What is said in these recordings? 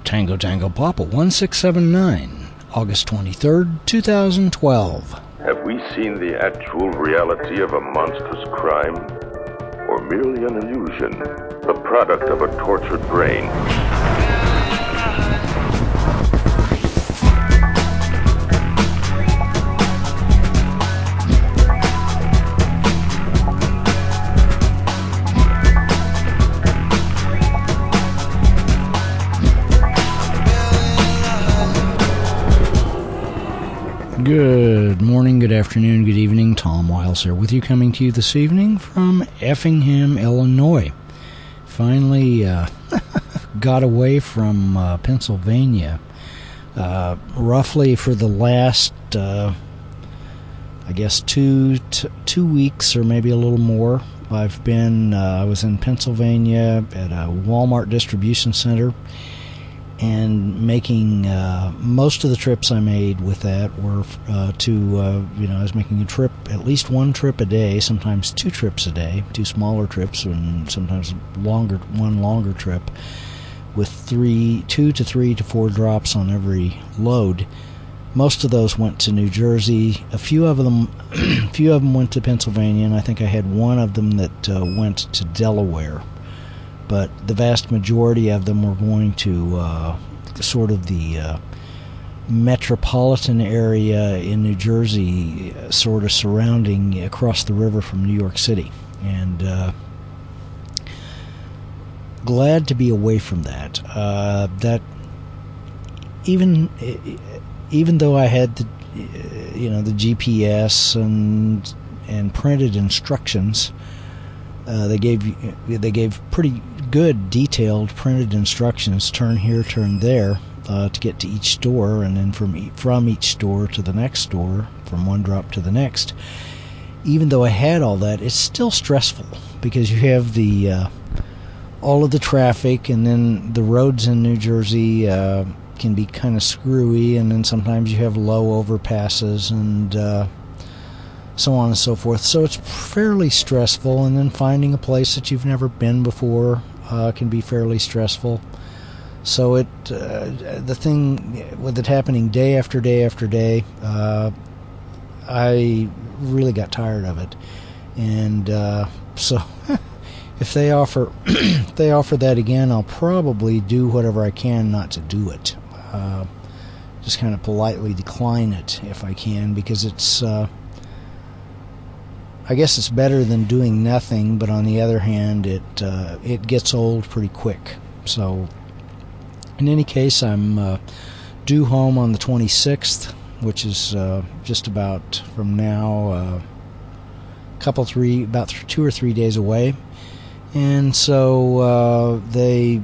Tango Tango Papa 1679, August 23rd, 2012. Have we seen the actual reality of a monstrous crime? Or merely an illusion, the product of a tortured brain? Good morning, good afternoon, good evening. Tom Wiles here with you, coming to you this evening from Effingham, Illinois. Finally got away from Pennsylvania. Roughly for the last, I guess, two weeks or maybe a little more. I was in Pennsylvania at a Walmart distribution center, and making most of the trips I made with that were I was making a trip, at least one trip a day, sometimes two trips a day, two smaller trips, and sometimes one longer trip, with 2 to 3 to 4 drops on every load. Most of those went to New Jersey. A few of them went to Pennsylvania, and I think I had one of them that went to Delaware. But the vast majority of them were going to sort of the metropolitan area in New Jersey, sort of surrounding across the river from New York City. And glad to be away from that. That even though I had the GPS and printed instructions, they gave pretty good detailed printed instructions, turn here, turn there, to get to each store, and then from each store to the next store, from one drop to the next. Even though I had all that, it's still stressful, because you have the all of the traffic, and then the roads in New Jersey can be kind of screwy, and then sometimes you have low overpasses and so on and so forth. So it's fairly stressful, and then finding a place that you've never been before can be fairly stressful. So the thing with it happening day after day after day, I really got tired of it. And so if they offer that again, I'll probably do whatever I can not to do it. Just kind of politely decline it if I can, because it's I guess it's better than doing nothing, but on the other hand, it gets old pretty quick. So, in any case, I'm due home on the 26th, which is just about from now, about 2 or 3 days away. And so they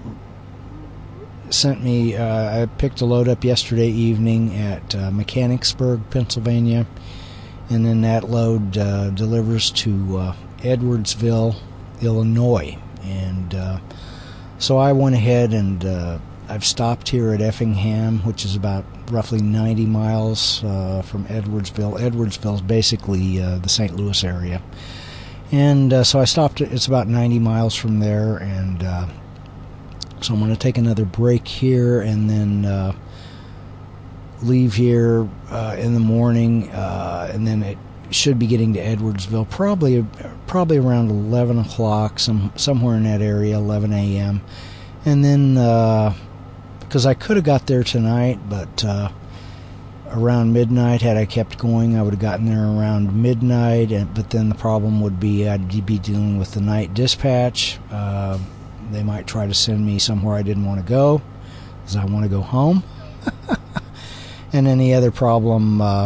sent me. I picked a load up yesterday evening at Mechanicsburg, Pennsylvania. And then that load delivers to Edwardsville, Illinois. And so I went ahead and I've stopped here at Effingham, which is about roughly 90 miles from Edwardsville. Edwardsville is basically the St. Louis area. And so I stopped. It's about 90 miles from there. And so I'm going to take another break here and then leave here in the morning, and then it should be getting to Edwardsville probably around 11 o'clock, somewhere in that area, 11 a.m. And then, because I could have got there tonight, but around midnight, had I kept going, I would have gotten there around midnight, but then the problem would be I'd be dealing with the night dispatch. They might try to send me somewhere I didn't want to go, because I want to go home. And any other problem, I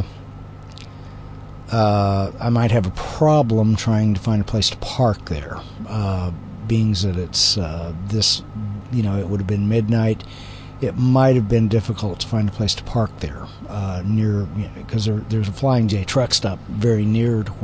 might have a problem trying to find a place to park there, being that it's it would have been midnight. It might have been difficult to find a place to park there near, because there's a Flying J truck stop very near to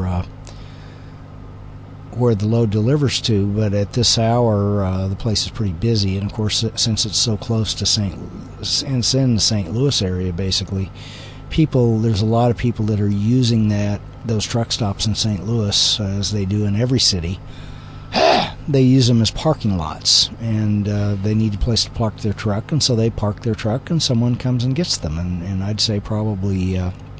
where the load delivers to, but at this hour the place is pretty busy, and of course since it's so close to in the St. Louis area, basically there's a lot of people that are using those truck stops in St. Louis, as they do in every city. they use them as parking lots, and they need a place to park their truck, and so they park their truck, and someone comes and gets them. And I'd say probably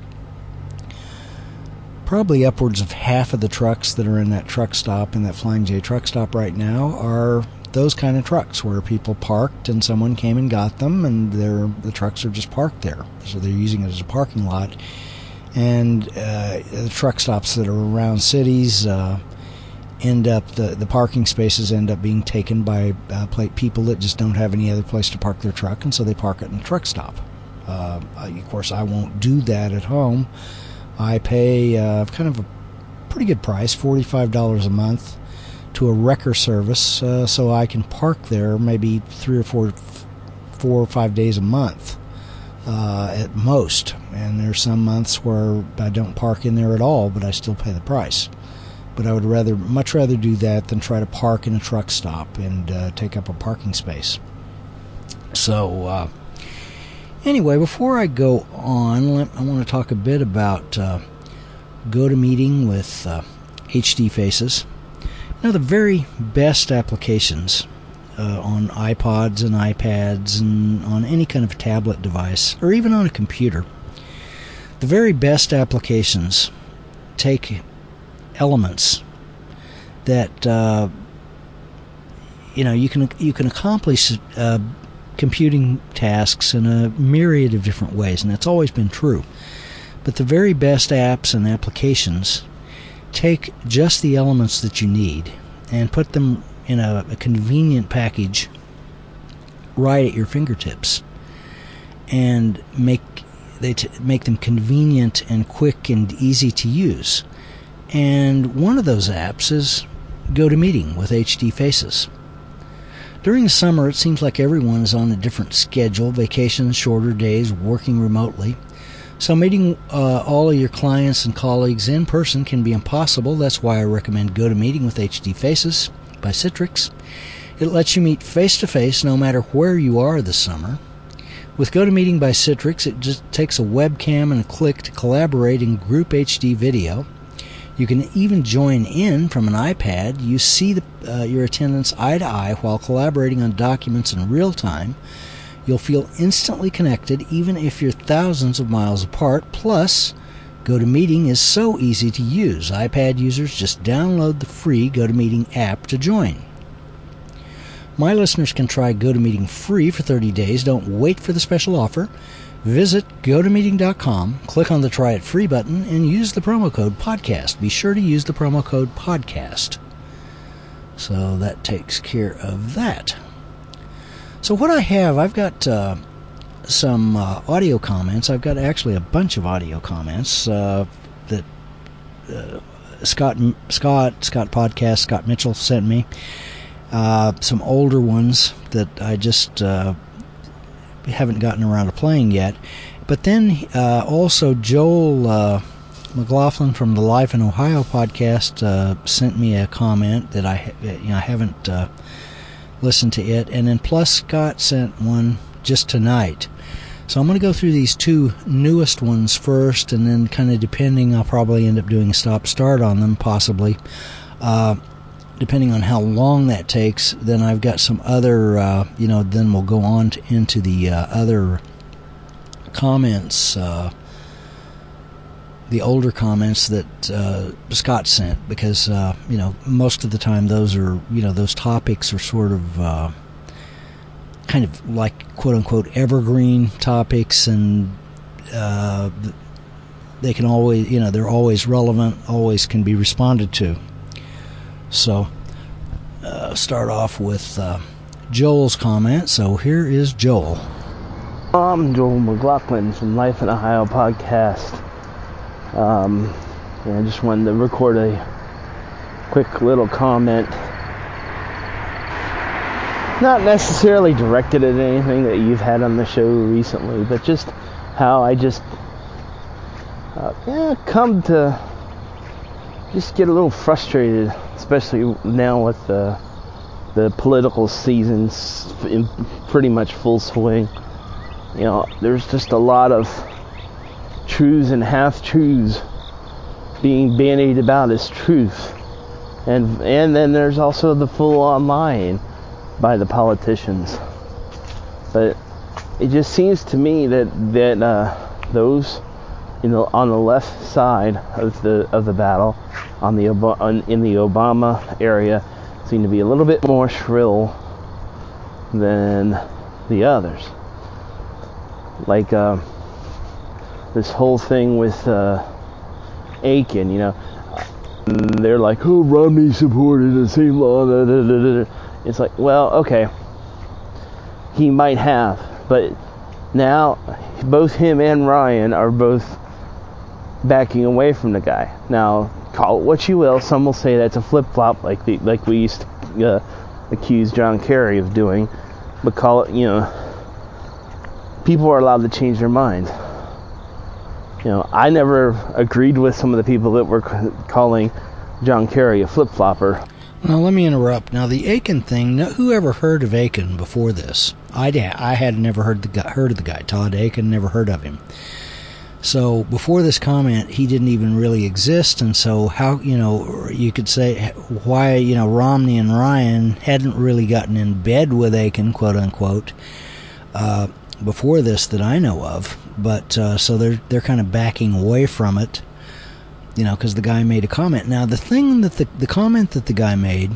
upwards of half of the trucks that are in that truck stop, in that Flying J truck stop right now, are those kind of trucks where people parked and someone came and got them, and the trucks are just parked there. So they're using it as a parking lot. And the truck stops that are around cities end up, the parking spaces end up being taken by people that just don't have any other place to park their truck, and so they park it in a truck stop. Of course, I won't do that at home. I pay kind of a pretty good price, $45 a month, to a wrecker service, so I can park there maybe 4 or 5 days a month at most. And there's some months where I don't park in there at all, but I still pay the price. But I would much rather do that than try to park in a truck stop and take up a parking space. So anyway, before I go on, I want to talk a bit about GoToMeeting with HD Faces. Now, the very best applications on iPods and iPads and on any kind of tablet device, or even on a computer, the very best applications take elements that you can accomplish computing tasks in a myriad of different ways, and that's always been true. But the very best apps and applications take just the elements that you need and put them in a convenient package right at your fingertips, and make them convenient and quick and easy to use. And one of those apps is GoToMeeting with HD Faces. During the summer, it seems like everyone is on a different schedule: vacations, shorter days, working remotely. So meeting all of your clients and colleagues in person can be impossible. That's why I recommend GoToMeeting with HD Faces by Citrix. It lets you meet face-to-face no matter where you are this summer. With GoToMeeting by Citrix, it just takes a webcam and a click to collaborate in group HD video. You can even join in from an iPad. You see your attendants eye to eye while collaborating on documents in real time. You'll feel instantly connected even if you're thousands of miles apart. Plus, GoToMeeting is so easy to use. iPad users just download the free GoToMeeting app to join. My listeners can try GoToMeeting free for 30 days. Don't wait for the special offer. Visit GoToMeeting.com, click on the Try It Free button, and use the promo code PODCAST. Be sure to use the promo code PODCAST. So that takes care of that. So what I have, I've got some audio comments. I've got actually a bunch of audio comments that Scott Podcast, Scott Mitchell sent me. Some older ones that I just haven't gotten around to playing yet. But then also Joel McLaughlin from the Life in Ohio podcast sent me a comment that I haven't listened to it. And then plus Scott sent one just tonight. So I'm going to go through these two newest ones first, and then kind of depending, I'll probably end up doing a stop-start on them, possibly. Depending on how long that takes, then I've got some other, then we'll go on into the other comments, the older comments that Scott sent, because, most of the time those are, those topics are sort of kind of like quote-unquote evergreen topics, and they can always, they're always relevant, always can be responded to. So, start off with Joel's comment. So here is Joel. I'm Joel McLaughlin from Life in Ohio podcast. I just wanted to record a quick little comment. Not necessarily directed at anything that you've had on the show recently, but just how I just come to just get a little frustrated, especially now with the political seasons in pretty much full swing. There's just a lot of truths and half-truths being bandied about as truth. And then there's also the full-on lying by the politicians. But it just seems to me that those, on the left side of the battle, in the Obama area, seem to be a little bit more shrill than the others. Like this whole thing with Aiken, they're like, oh, Romney supported the same law. Da, da, da, da. It's like, well, okay, he might have, but now both him and Ryan are both backing away from the guy. Now, call it what you will. Some will say that's a flip-flop, like we used to accuse John Kerry of doing. But call it, people are allowed to change their minds. I never agreed with some of the people that were calling John Kerry a flip-flopper. Now, let me interrupt. Now, the Aiken thing, who ever heard of Aiken before this? I had never heard of the guy. Todd Aiken, never heard of him. So, before this comment, he didn't even really exist, and so how, you could say why, Romney and Ryan hadn't really gotten in bed with Aiken, quote-unquote, before this that I know of, but so they're kind of backing away from it, because the guy made a comment. Now, the thing that the comment that the guy made,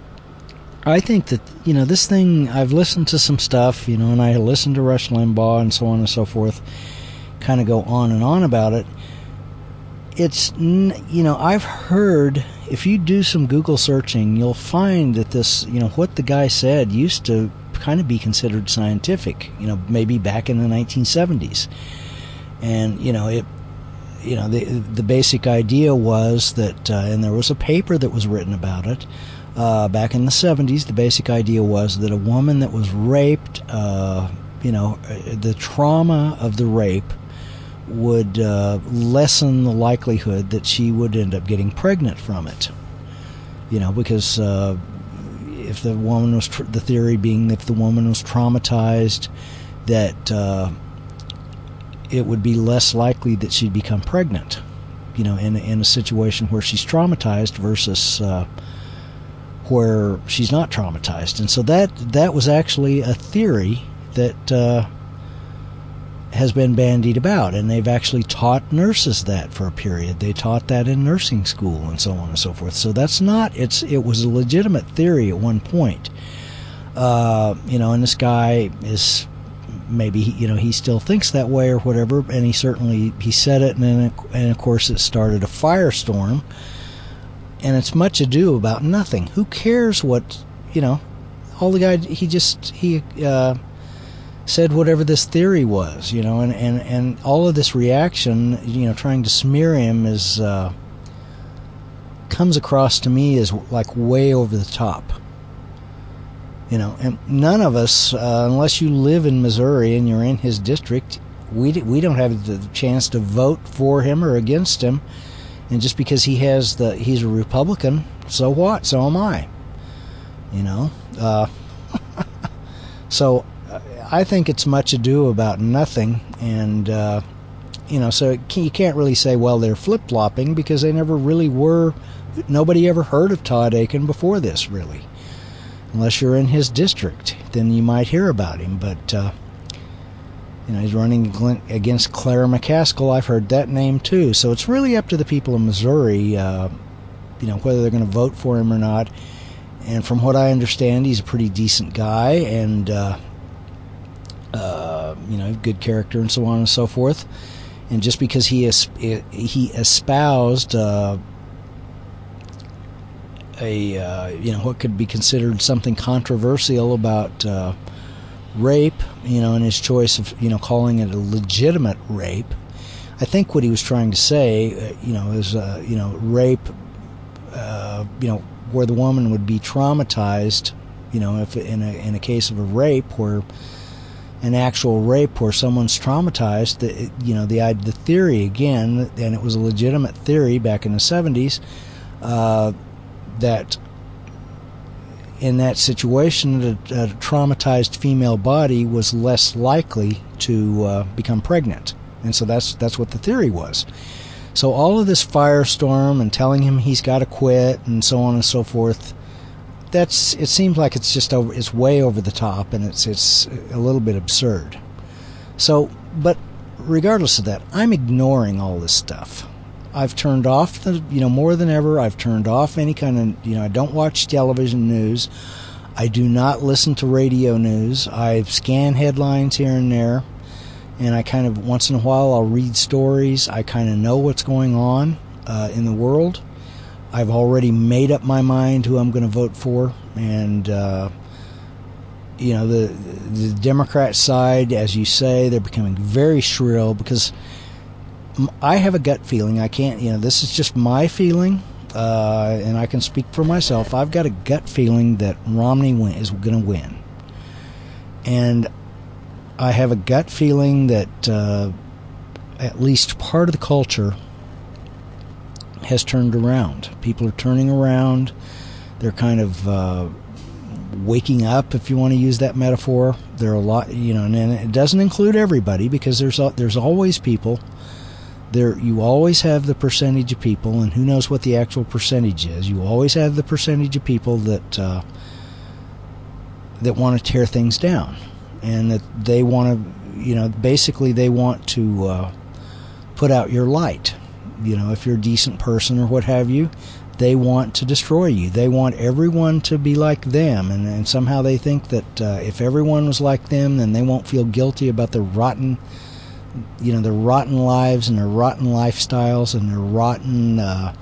I think that, this thing, I've listened to some stuff, and I listened to Rush Limbaugh and so on and so forth, kind of go on and on about it. It's, I've heard, if you do some Google searching, you'll find that this, what the guy said used to kind of be considered scientific, maybe back in the 1970s. And, the basic idea was that, and there was a paper that was written about it, back in the 70s, the basic idea was that a woman that was raped, the trauma of the rape would lessen the likelihood that she would end up getting pregnant from it. Because if the woman was, the theory being that if the woman was traumatized, that it would be less likely that she'd become pregnant, in a situation where she's traumatized versus where she's not traumatized. And so that was actually a theory that has been bandied about, and they've actually taught nurses that for a period. They taught that in nursing school and so on and so forth. So that's not, it was a legitimate theory at one point. And this guy is, maybe, he still thinks that way or whatever, and he said it, and of course it started a firestorm, and it's much ado about nothing. Who cares what, all the guy, he said whatever this theory was, and all of this reaction, trying to smear him is, comes across to me as like way over the top. And none of us, unless you live in Missouri and you're in his district, we don't have the chance to vote for him or against him. And just because he's a Republican, so what? So am I. So I think it's much ado about nothing, and so you can't really say, well, they're flip-flopping, because they never really were. Nobody ever heard of Todd Aiken before this, really. Unless you're in his district, then you might hear about him. But he's running against Claire McCaskill. I've heard that name too. So it's really up to the people of Missouri, whether they're going to vote for him or not. And from what I understand, he's a pretty decent guy, and good character and so on and so forth. And just because he espoused what could be considered something controversial about rape, and his choice of calling it a legitimate rape, I think what he was trying to say, is rape, where the woman would be traumatized, if in a case of a rape, where an actual rape where someone's traumatized, the theory again, and it was a legitimate theory back in the 70s, that in that situation, a traumatized female body was less likely to become pregnant, and so that's what the theory was. So all of this firestorm and telling him he's got to quit and so on and so forth, it seems like it's way over the top, and it's a little bit absurd. So, but regardless of that, I'm ignoring all this stuff. I've turned off more than ever. I've turned off any kind of, I don't watch television news. I do not listen to radio news. I scan headlines here and there. And I kind of, once in a while, I'll read stories. I kind of know what's going on in the world. I've already made up my mind who I'm going to vote for. And, the Democrat side, as you say, they're becoming very shrill because I have a gut feeling. I can't, this is just my feeling, and I can speak for myself. I've got a gut feeling that Romney is going to win. And I have a gut feeling that at least part of the culture has turned around. People are turning around. They're kind of waking up, if you want to use that metaphor. There are a lot, and it doesn't include everybody, because there's always people. You always have the percentage of people, and who knows what the actual percentage is. You always have the percentage of people that want to tear things down. And that they want to, basically they want to put out your light. If you're a decent person or what have you, they want to destroy you. They want everyone to be like them. And somehow they think that if everyone was like them, then they won't feel guilty about their rotten, their rotten lives and their rotten lifestyles and their rotten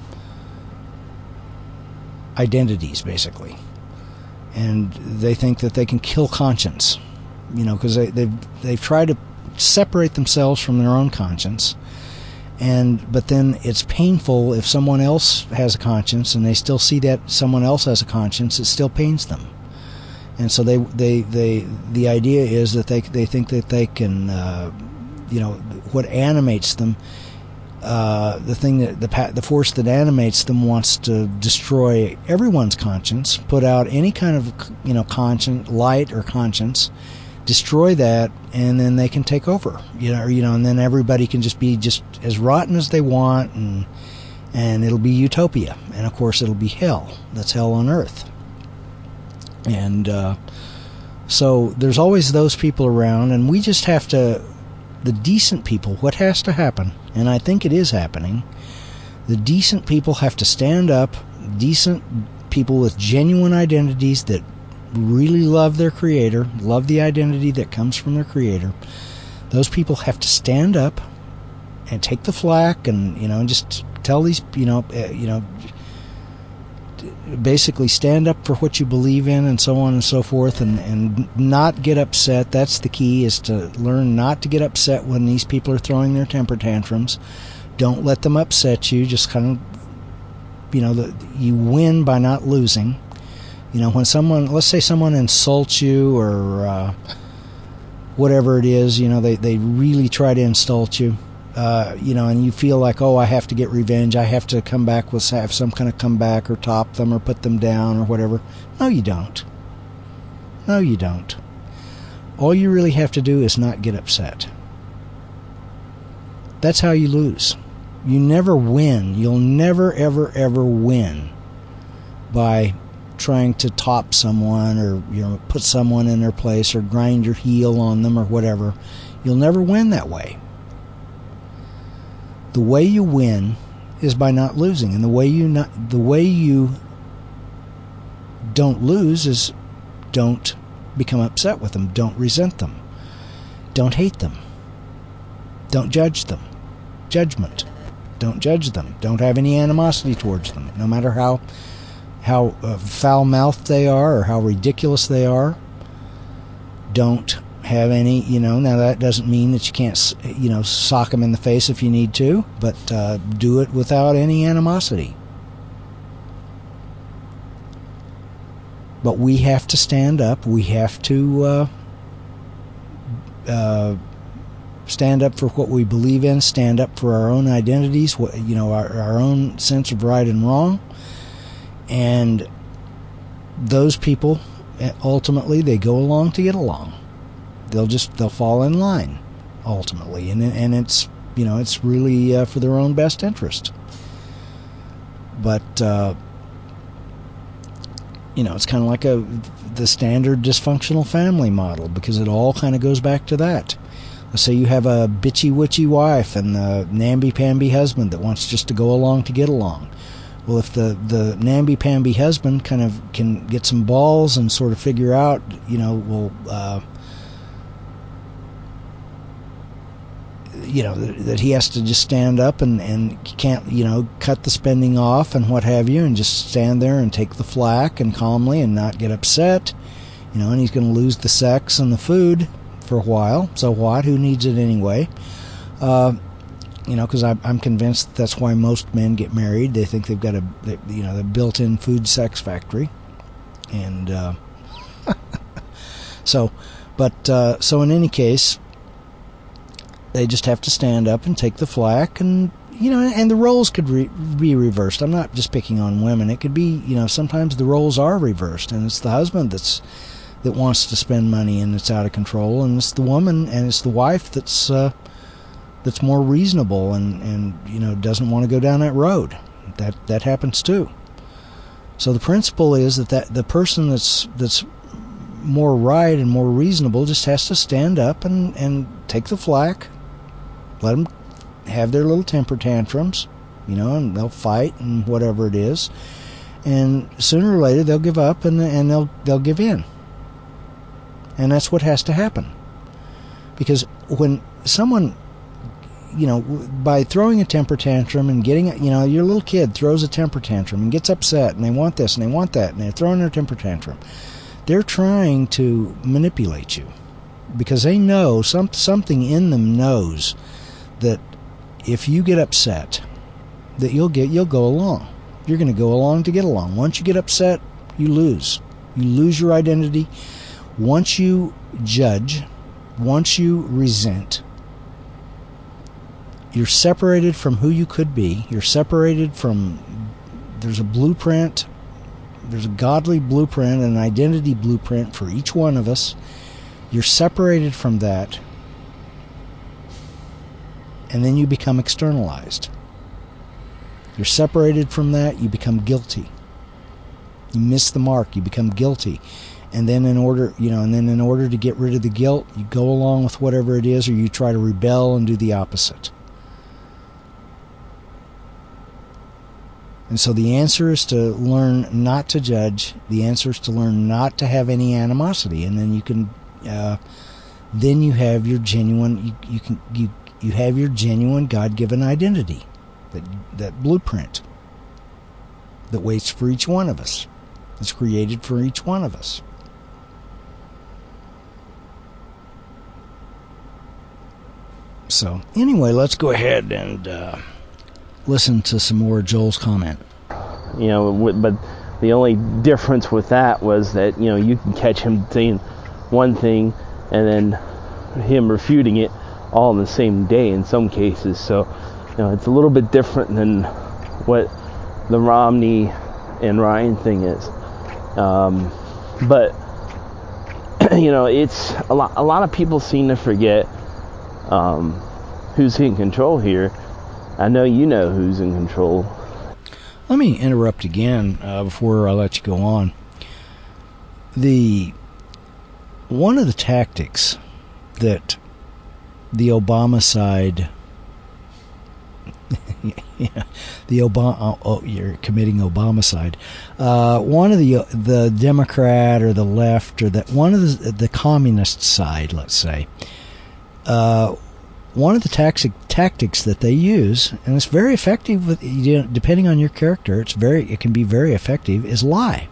identities, basically. And they think that they can kill conscience. Because they've tried to separate themselves from their own conscience, but then it's painful if someone else has a conscience and they still see that someone else has a conscience. It still pains them, and so the idea is that they think that they can, what animates them, the force that animates them wants to destroy everyone's conscience, put out any kind of conscience, light or conscience. Destroy that, and then they can take over, and then everybody can just be just as rotten as they want, and it'll be utopia, and of course it'll be hell. That's hell on earth. And so there's always those people around, and we just have to, the decent people, what has to happen, and I think it is happening, the decent people have to stand up, decent people with genuine identities that really love their creator, love the identity that comes from their creator. Those people have to stand up and take the flack, and just tell these, basically stand up for what you believe in, and so on and so forth, and not get upset. That's the key, is to learn not to get upset when these people are throwing their temper tantrums. Don't let them upset you. Just kind of, you win by not losing. When let's say someone insults you or whatever it is, they really try to insult you, and you feel like, oh, I have to get revenge. I have to come back have some kind of comeback or top them or put them down or whatever. No, you don't. No, you don't. All you really have to do is not get upset. That's how you lose. You never win. You'll never, ever, ever win by trying to top someone or put someone in their place or grind your heel on them or whatever. You'll never win that way. The way you win is by not losing, and the way you don't lose is don't become upset with them, don't resent them, don't hate them, don't judge them. Judgment. Don't judge them. Don't have any animosity towards them, no matter how foul-mouthed they are or how ridiculous they are. Don't have any, now that doesn't mean that you can't, sock them in the face if you need to, but do it without any animosity. But we have to stand up. We have to stand up for what we believe in, stand up for our own identities, our own sense of right and wrong. And those people, ultimately, they go along to get along. They'll fall in line, ultimately. And it's it's really for their own best interest. But it's kind of like the standard dysfunctional family model, because it all kind of goes back to that. Let's say you have a bitchy-witchy wife and the namby-pamby husband that wants just to go along to get along. Well, if the namby-pamby husband kind of can get some balls and sort of figure out, that he has to just stand up and can't, cut the spending off and what have you, and just stand there and take the flack and calmly and not get upset, and he's going to lose the sex and the food for a while. So what? Who needs it anyway? Because I'm convinced that's why most men get married. They think they've got the built-in food sex factory, and so in any case, they just have to stand up and take the flack, and and the roles could be reversed. I'm not just picking on women. It could be, sometimes the roles are reversed, and it's the husband that wants to spend money and it's out of control, and it's the woman and it's the wife that's more reasonable and doesn't want to go down that road. That happens too. So the principle is that the person that's more right and more reasonable just has to stand up and take the flack. Let them have their little temper tantrums, and they'll fight and whatever it is, and sooner or later they'll give up and they'll give in. And that's what has to happen. Because when someone, by throwing a temper tantrum and getting, your little kid throws a temper tantrum and gets upset and they want this and they want that and they're throwing their temper tantrum, they're trying to manipulate you, because they know, something in them knows that if you get upset, that you'll go along. You're going to go along to get along. Once you get upset, you lose. You lose your identity. Once you judge, once you resent, you're separated from who you could be. You're separated from, there's a blueprint, there's a godly blueprint, an identity blueprint for each one of us. You're separated from that, and then you become externalized. You're separated from that, you become guilty. You miss the mark, you become guilty. And then in order to get rid of the guilt, you go along with whatever it is, or you try to rebel and do the opposite. And so the answer is to learn not to judge. The answer is to learn not to have any animosity, and then you can, then you have your genuine, you have your genuine God-given identity, that blueprint that waits for each one of us. It's created for each one of us. So anyway, let's go ahead and listen to some more of Joel's comment. But the only difference with that was that, you can catch him saying one thing and then him refuting it all in the same day in some cases. So, it's a little bit different than what the Romney and Ryan thing is. But, it's a lot of people seem to forget who's in control here. I know you know who's in control. Let me interrupt again before I let you go on. One of the tactics that the Obama side, you're committing Obamacide. One of the Democrat or the left or one of the communist side, let's say. One of the tactics that they use, and it's very effective with, depending on your character, it can be very effective, is lie.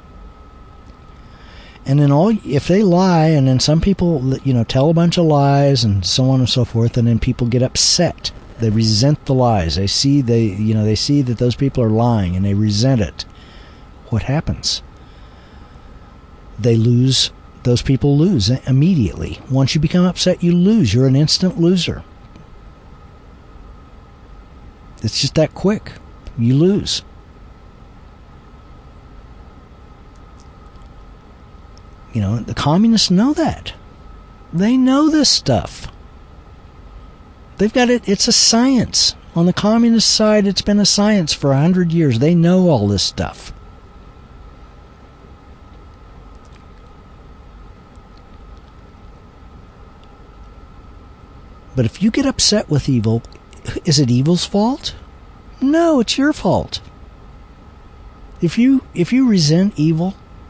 And then if they lie, and then some people, tell a bunch of lies and so on and so forth, and then people get upset. They resent the lies. They see that those people are lying, and they resent it. What happens? They lose. Those people lose immediately. Once you become upset, you lose. You're an instant loser. It's just that quick. You lose. The communists know that. They know this stuff. They've got it. It's a science. On the communist side, it's been a science for 100 years. They know all this stuff. But if you get upset with evil, is it evil's fault? No, it's your fault. If you resent evil,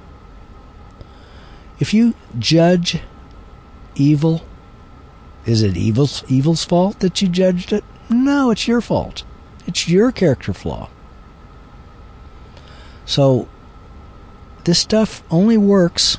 if you judge evil, is it evil's fault that you judged it? No, it's your fault. It's your character flaw. So this stuff only works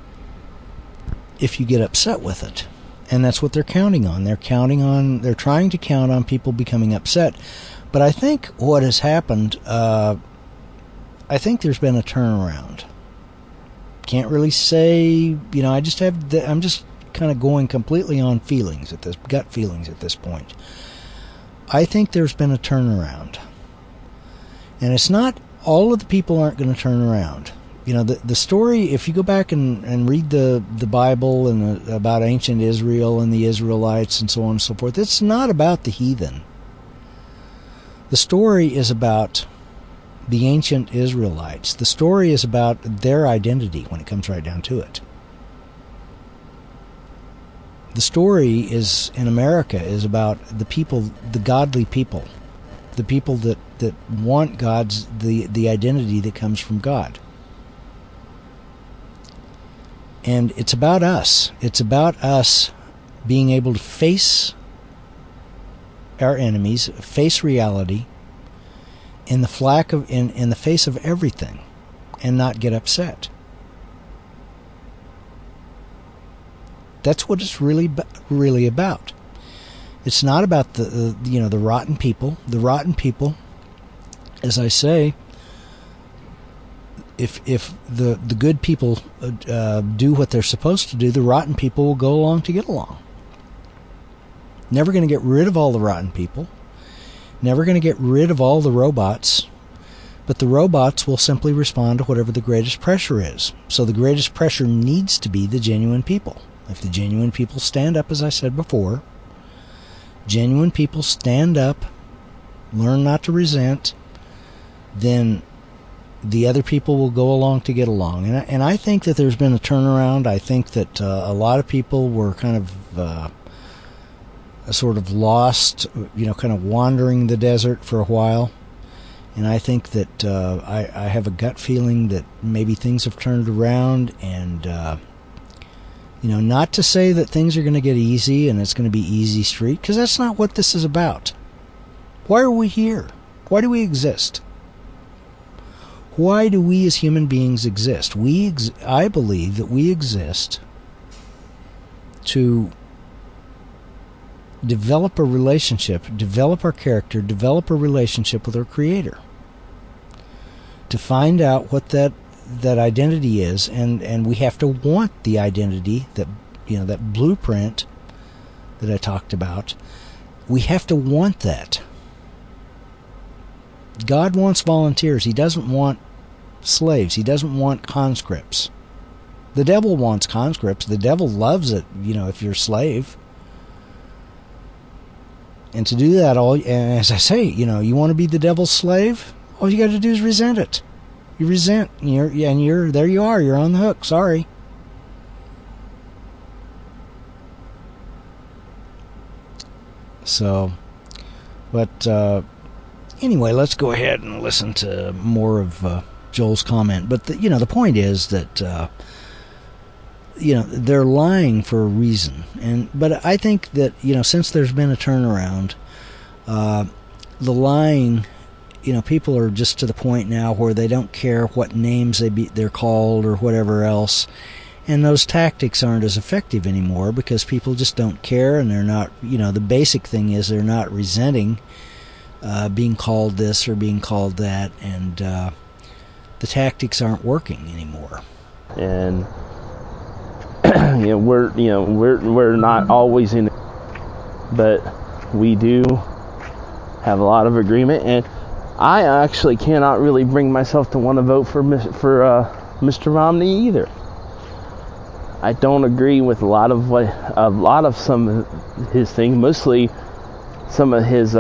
if you get upset with it. And that's what they're counting on. They're trying to count on people becoming upset. But I think what has happened, I think there's been a turnaround. Can't really say, I'm just kind of going completely on feelings gut feelings at this point. I think there's been a turnaround. And it's not, all of the people aren't going to turn around. The story, if you go back and read the Bible and about ancient Israel and the Israelites and so on and so forth, it's not about the heathen. The story is about the ancient Israelites. The story is about their identity when it comes right down to it. The story is, in America, is about the people, the godly people, the people that want God's, the identity that comes from God. And it's about us. It's about us being able to face our enemies, face reality in the in the face of everything, and not get upset. That's what it's really about. It's not about the rotten people. The rotten people, as I say, if the good people do what they're supposed to do, the rotten people will go along to get along. Never going to get rid of all the rotten people. Never going to get rid of all the robots. But the robots will simply respond to whatever the greatest pressure is. So the greatest pressure needs to be the genuine people. If the genuine people stand up, as I said before, genuine people stand up, learn not to resent, then the other people will go along to get along. And I think that there's been a turnaround. I think that a lot of people were kind of sort of lost, kind of wandering the desert for a while. And I think that I have a gut feeling that maybe things have turned around, and not to say that things are going to get easy and it's going to be easy street, because that's not what this is about. Why are we here? Why do we exist? Why do we as human beings exist? I believe that we exist to develop a relationship, develop our character, develop a relationship with our Creator. To find out what that identity is, and we have to want the identity, that blueprint that I talked about. We have to want that. God wants volunteers. He doesn't want slaves. He doesn't want conscripts. The devil wants conscripts. The devil loves it, if you're a slave. And to do that, and as I say, you want to be the devil's slave? All you got to do is resent it. You resent, and you're there. You are. You're on the hook. Sorry. So, but anyway, let's go ahead and listen to more of Joel's comment. But the point is that they're lying for a reason, but I think that since there's been a turnaround, the lying, people are just to the point now where they don't care what names they're called or whatever else, and those tactics aren't as effective anymore because people just don't care, and they're not. The basic thing is they're not resenting being called this or being called that, and the tactics aren't working anymore. And we're not always in it, but we do have a lot of agreement, and I actually cannot really bring myself to want to vote for Mr. Romney either. I don't agree with a lot of some of his things, mostly some of his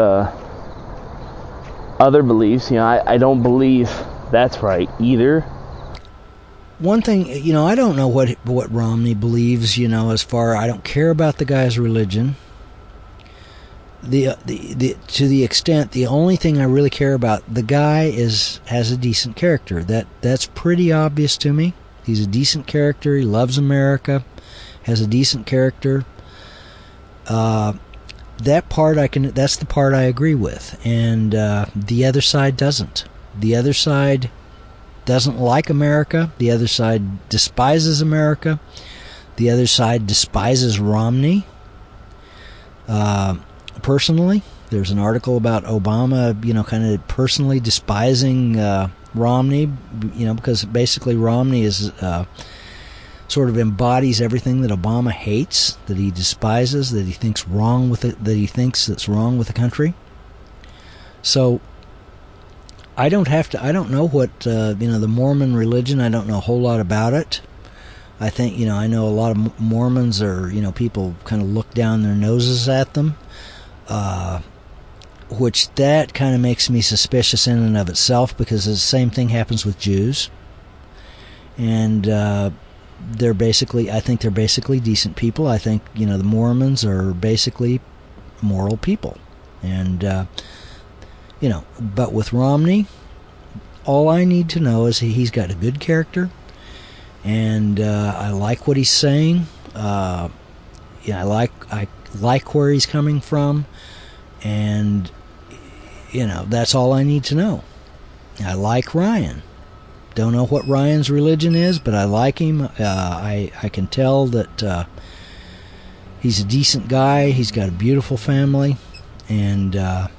other beliefs. I don't believe that's right either. One thing, I don't know what Romney believes, as far, I don't care about the guy's religion. To the extent, the only thing I really care about, the guy has a decent character. That's pretty obvious to me. He's a decent character. He loves America, has a decent character. That's the part I agree with, and the other side doesn't. The other side doesn't like America. The other side despises America. The other side despises Romney. Personally, there's an article about Obama, kind of personally despising Romney, because basically Romney is sort of embodies everything that Obama hates, that he despises, that he thinks wrong with it, that he thinks that's wrong with the country. So I don't know what the Mormon religion. I don't know a whole lot about it. I think I know a lot of Mormons are people kind of look down their noses at them. Which that kind of makes me suspicious in and of itself, because the same thing happens with Jews, and I think they're basically decent people. I think the Mormons are basically moral people, and but with Romney, all I need to know is he's got a good character, and I like what he's saying. I like where he's coming from, and that's all I need to know. I like Ryan. Don't know what Ryan's religion is, but I like him. I can tell that he's a decent guy. He's got a beautiful family, and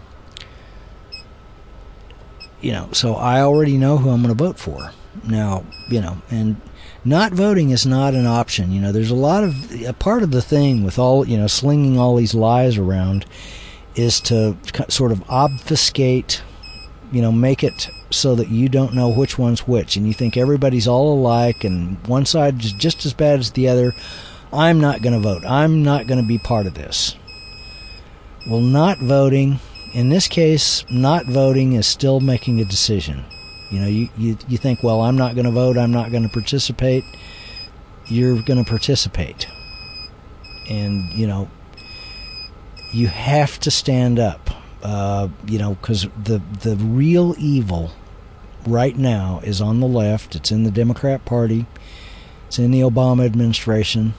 so I already know who I'm going to vote for. Now, and not voting is not an option. There's a part of the thing with all, slinging all these lies around is to sort of obfuscate, make it so that you don't know which one's which, and you think everybody's all alike and one side is just as bad as the other. I'm not going to vote. I'm not going to be part of this. Well, not voting, in this case, not voting is still making a decision. You think, well, I'm not going to vote, I'm not going to participate. You're going to participate. And, you have to stand up, because the real evil right now is on the left. It's in the Democrat Party. It's in the Obama administration.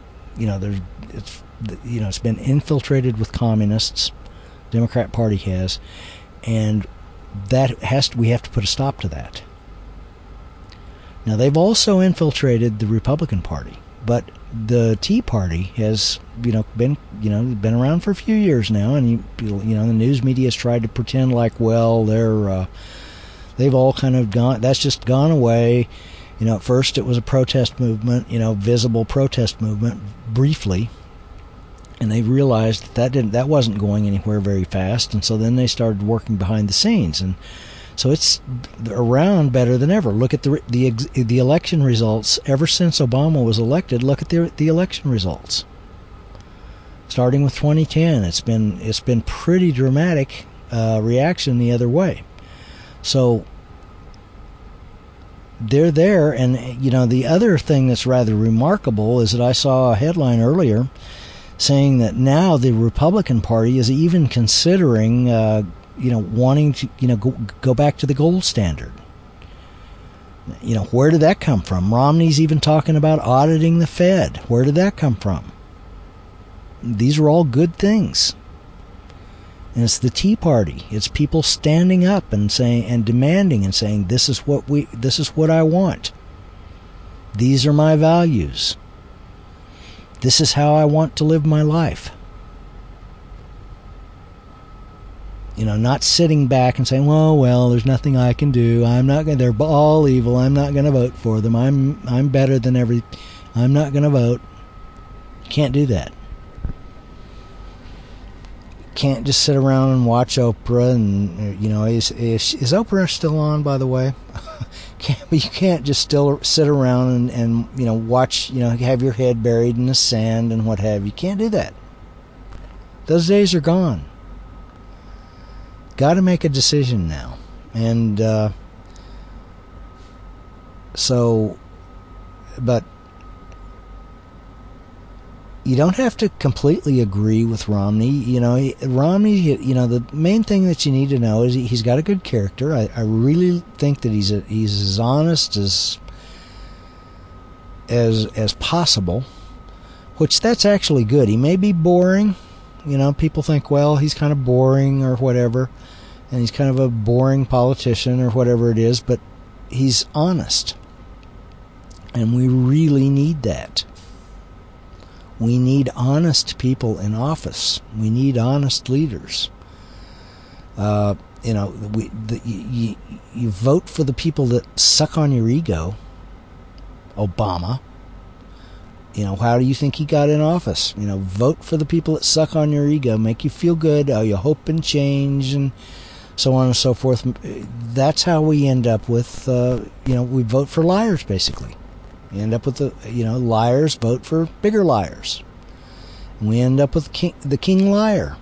It's been infiltrated with communists. Democrat Party has, and we have to put a stop to that. Now, they've also infiltrated the Republican Party, but the Tea Party has been around for a few years now, and the news media has tried to pretend like, well, they've all kind of gone, that's just gone away. At first it was a protest movement, visible protest movement briefly, and they realized that wasn't going anywhere very fast, and so then they started working behind the scenes, and so it's around better than ever. Look at the election results. Ever since Obama was elected, look at the election results. Starting with 2010, it's been pretty dramatic reaction the other way. So they're there, and the other thing that's rather remarkable is that I saw a headline earlier saying that now the Republican Party is even considering wanting to go back to the gold standard. Where did that come from? Romney's even talking about auditing the Fed. Where did that come from? These are all good things. And it's the Tea Party. It's people standing up and saying and demanding and saying, this is what I want. These are my values. This is how I want to live my life. Not sitting back and saying, well, there's nothing I can do. I'm not going. They're all evil. I'm not going to vote for them. I'm better than I'm not going to vote. Can't do that. Can't just sit around and watch Oprah and is Oprah still on, by the way? You can't just still sit around and watch, have your head buried in the sand and what have you. You can't do that. Those days are gone. got to make a decision now. And but you don't have to completely agree with Romney. Romney, the main thing that you need to know is he's got a good character. I really think that he's as honest as possible, which that's actually good. He may be boring. People think, well, he's kind of boring or whatever, and he's kind of a boring politician or whatever it is, but he's honest. And we really need that. We need honest people in office. We need honest leaders. You vote for the people that suck on your ego. Obama. How do you think he got in office? Vote for the people that suck on your ego, make you feel good, you hope and change, and so on and so forth. That's how we end up with, we vote for liars, basically. We end up with liars vote for bigger liars. And we end up with the king liar.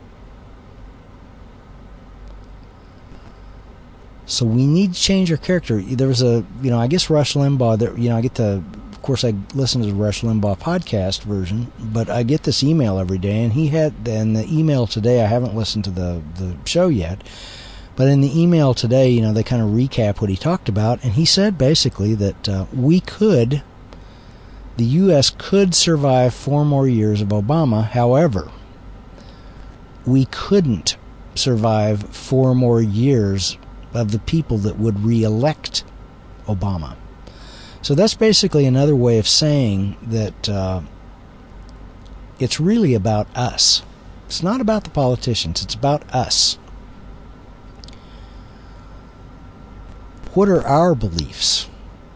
So we need to change our character. There was I guess Rush Limbaugh, of course I listen to the Rush Limbaugh podcast version, but I get this email every day, and the email today, I haven't listened to the show yet, but in the email today, they kind of recap what he talked about, and he said basically that the U.S. could survive 4 more years of Obama. However, we couldn't survive 4 more years of the people that would re-elect Obama. So that's basically another way of saying that it's really about us. It's not about the politicians. It's about us. What are our beliefs?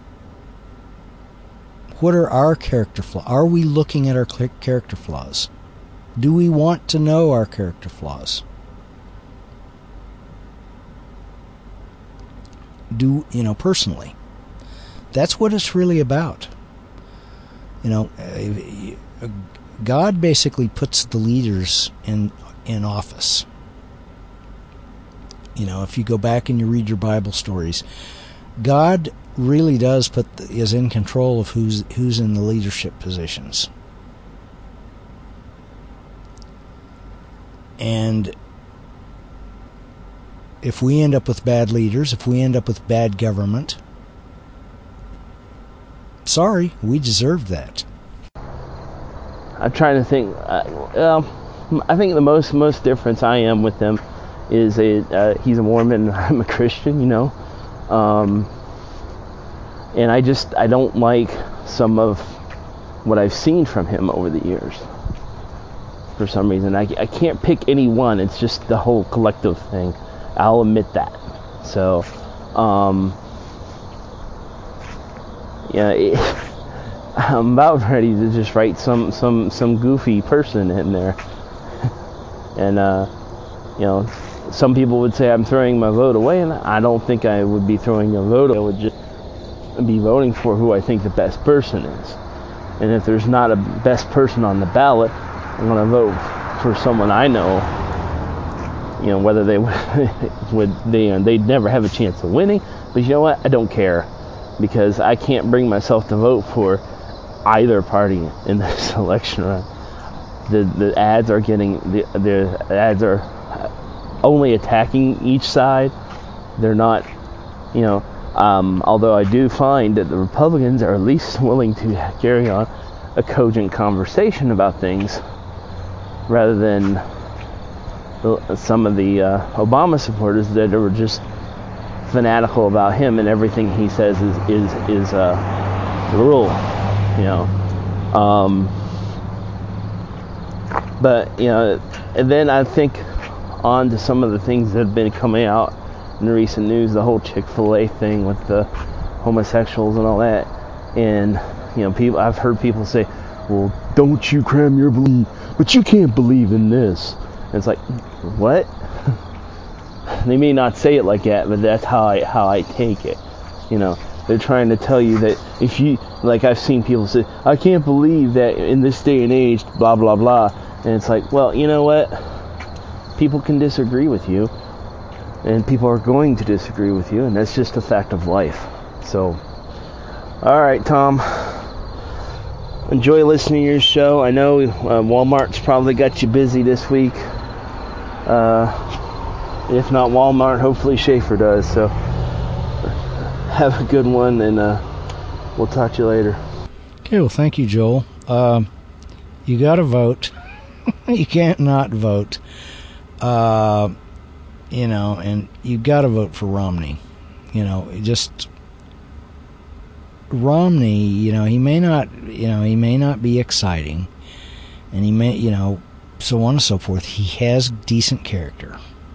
What are our character flaws? Are we looking at our character flaws? Do we want to know our character flaws? Personally. That's what it's really about. God basically puts the leaders in office. If you go back and you read your Bible stories, God really does is in control of who's in the leadership positions. And if we end up with bad leaders, if we end up with bad government, sorry, we deserve that. I'm trying to think. I think the most difference I am with them is he's a Mormon and I'm a Christian, and I don't like some of what I've seen from him over the years. For some reason, I can't pick any one. It's just the whole collective thing. I'll admit that. So, I'm about ready to just write some goofy person in there. And some people would say I'm throwing my vote away, and I don't think I would be throwing a vote. I would just be voting for who I think the best person is. And if there's not a best person on the ballot, I'm going to vote for someone I know. Whether they they'd never have a chance of winning, but you know what? I don't care, because I can't bring myself to vote for either party in this election run. The ads are the ads are only attacking each side. They're not, although I do find that the Republicans are at least willing to carry on a cogent conversation about things, rather than some of the Obama supporters that are just fanatical about him, and everything he says is the rule, But and then I think on to some of the things that have been coming out in the recent news, the whole Chick-fil-A thing with the homosexuals and all that, and I've heard people say, "Well, don't you cram your belief, but you can't believe in this." And it's like, what? They may not say it like that, but that's how I take it. They're trying to tell you that if you, like I've seen people say, "I can't believe that in this day and age, blah, blah, blah." And it's like, well, you know what? People can disagree with you. And people are going to disagree with you, and that's just a fact of life. So, all right, Tom. Enjoy listening to your show. I know Walmart's probably got you busy this week. If not Walmart, hopefully Schaefer does. So, have a good one, and we'll talk to you later. Okay, well, thank you, Joel. You got to vote. You can't not vote. And you got to vote for Romney. Romney, he may not be exciting, and he may, so on and so forth. He has decent character.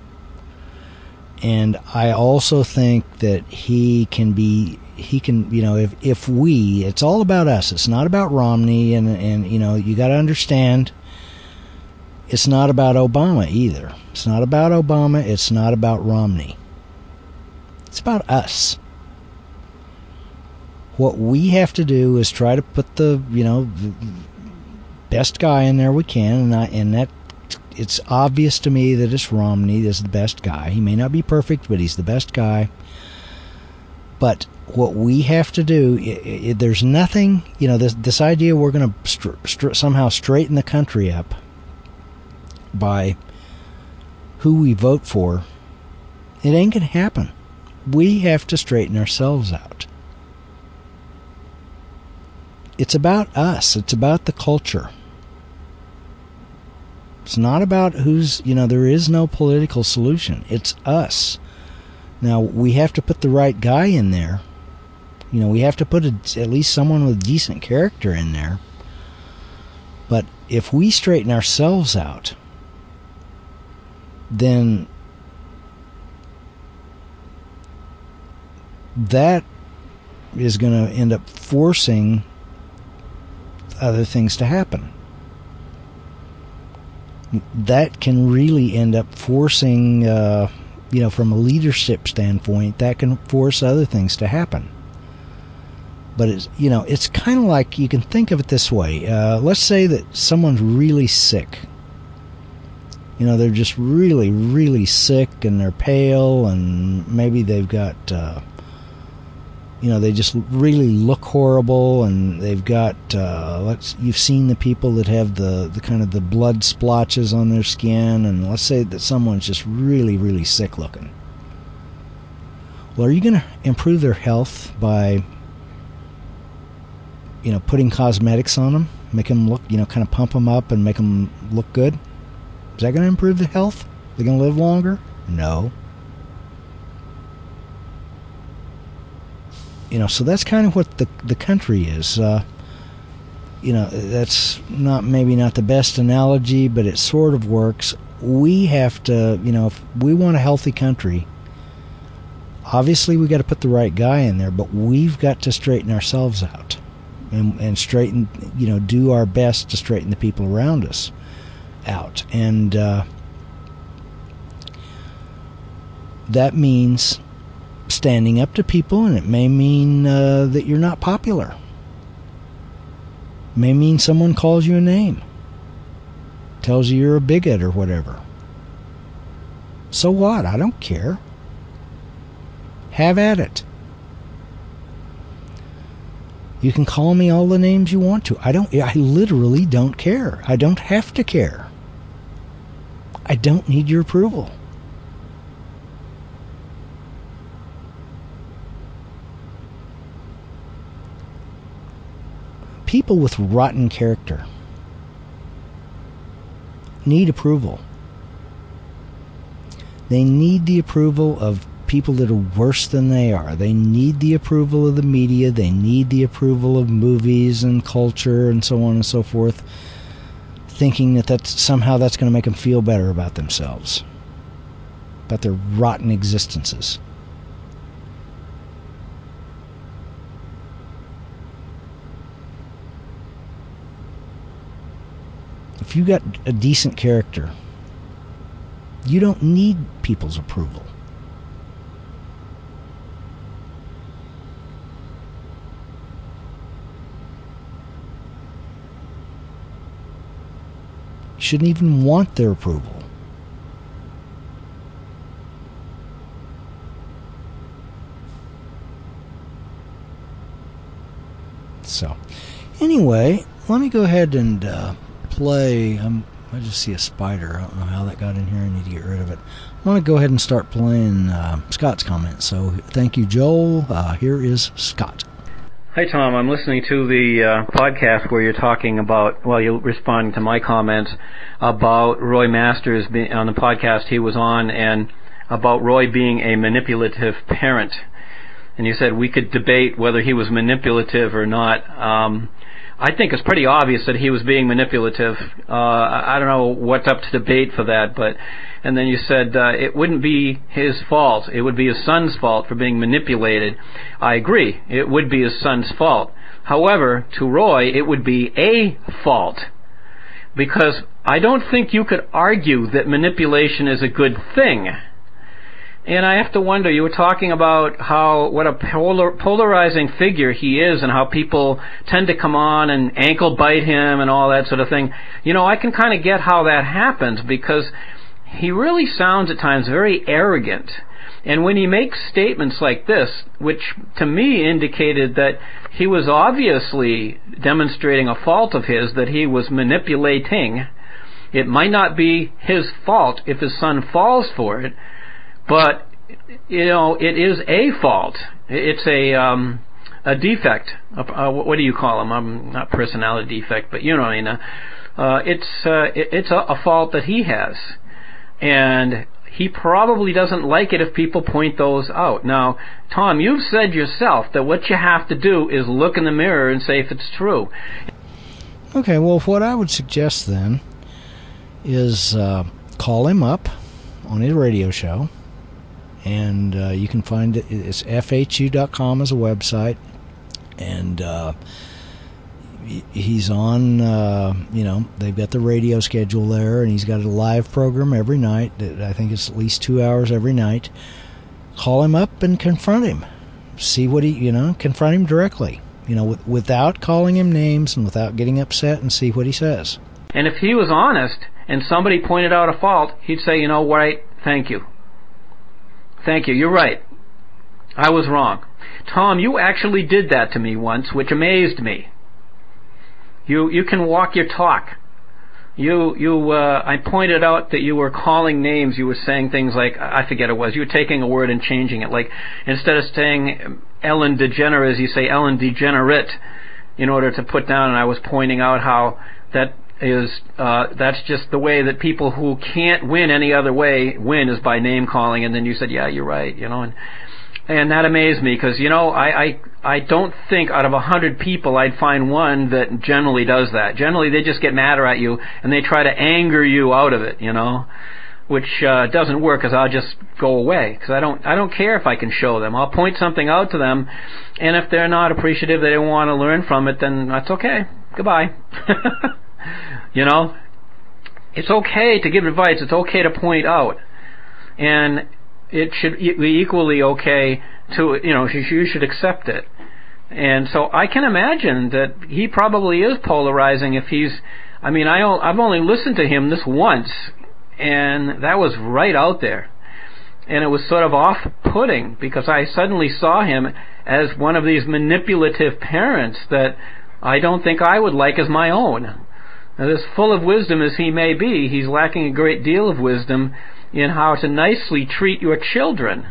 And I also think that he can, if we, it's all about us. It's not about Romney, and you got to understand, it's not about Obama either. It's not about Obama. It's not about Romney. It's about us. What we have to do is try to put the best guy in there we can, and that it's obvious to me that it's Romney is the best guy. He may not be perfect, but he's the best guy. But what we have to do, there's nothing, this idea we're going to somehow straighten the country up by who we vote for, it ain't going to happen. We have to straighten ourselves out. It's about us. It's about the culture. It's not about who's, there is no political solution. It's us. Now, we have to put the right guy in there. We have to put at least someone with decent character in there. But if we straighten ourselves out, then that is going to end up forcing other things to happen. That can really end up forcing, from a leadership standpoint, that can force other things to happen. But it's kind of like, you can think of it this way. Let's say that someone's really sick. They're just really, really sick, and they're pale, and maybe they've got, they just really look horrible, and they've got, you've seen the people that have the kind of the blood splotches on their skin, and let's say that someone's just really, really sick looking. Well, are you going to improve their health by, putting cosmetics on them, make them look, kind of pump them up and make them look good? Is that going to improve their health? They're going to live longer? No. So that's kind of what the country is. That's maybe not the best analogy, but it sort of works. We have to, if we want a healthy country, obviously we got to put the right guy in there, but we've got to straighten ourselves out and straighten, do our best to straighten the people around us out. And that means standing up to people, and it may mean that you're not popular. It may mean someone calls you a name, tells you you're a bigot or whatever. So what? I don't care. Have at it. You can call me all the names you want to. I literally don't care. I don't have to care. I don't need your approval. People with rotten character need approval. They need the approval of people that are worse than they are. They need the approval of the media. They need the approval of movies and culture and so on and so forth, thinking that somehow that's going to make them feel better about themselves, about their rotten existences. If you got a decent character, you don't need people's approval. You shouldn't even want their approval. So, anyway, let me go ahead and play. I just see a spider. I don't know how that got in here. I need to get rid of it. I want to go ahead and start playing Scott's comments. So, thank you, Joel. Here is Scott. Hi, Tom. I'm listening to the podcast where you're talking about, well, you're responding to my comments about Roy Masters on the podcast he was on, and about Roy being a manipulative parent. And you said we could debate whether he was manipulative or not. I think it's pretty obvious that he was being manipulative. I don't know what's up to debate for that, but... And then you said it wouldn't be his fault. It would be his son's fault for being manipulated. I agree. It would be his son's fault. However, to Roy, it would be a fault. Because I don't think you could argue that manipulation is a good thing. And I have to wonder, you were talking about what a polarizing figure he is and how people tend to come on and ankle bite him and all that sort of thing. You know, I can kind of get how that happens, because he really sounds at times very arrogant. And when he makes statements like this, which to me indicated that he was obviously demonstrating a fault of his, that he was manipulating, it might not be his fault if his son falls for it, but, you know, it is a fault. It's a defect. What do you call them? Not personality defect, but you know what I mean. It's a fault that he has. And he probably doesn't like it if people point those out. Now, Tom, you've said yourself that what you have to do is look in the mirror and say if it's true. Okay, well, what I would suggest then is call him up on his radio show, and you can find it. It's FHU.com as a website, and he's on, they've got the radio schedule there, and he's got a live program every night. I think it's at least 2 hours every night. Call him up and confront him. See what confront him directly, without calling him names and without getting upset, and see what he says. And if he was honest and somebody pointed out a fault, he'd say, you know what, thank you. Thank you, you're right. I was wrong. Tom, you actually did that to me once, which amazed me. You can walk your talk. I pointed out that you were calling names. You were saying things like, I forget it was. You were taking a word and changing it. Like, instead of saying Ellen DeGeneres, you say Ellen Degenerate in order to put down. And I was pointing out how that's just the way that people who can't win any other way win, is by name calling. And then you said, yeah, you're right, And that amazed me, because, I don't think out of 100 people I'd find one that generally does that. Generally, they just get madder at you, and they try to anger you out of it, which doesn't work, because I'll just go away, because I don't care if I can show them. I'll point something out to them, and if they're not appreciative, they don't want to learn from it, then that's okay. Goodbye. It's okay to give advice. It's okay to point out. And it should be equally okay to, you should accept it. And so I can imagine that he probably is polarizing if I've only listened to him this once, and that was right out there. And it was sort of off-putting, because I suddenly saw him as one of these manipulative parents that I don't think I would like as my own. Now, as full of wisdom as he may be, he's lacking a great deal of wisdom in how to nicely treat your children.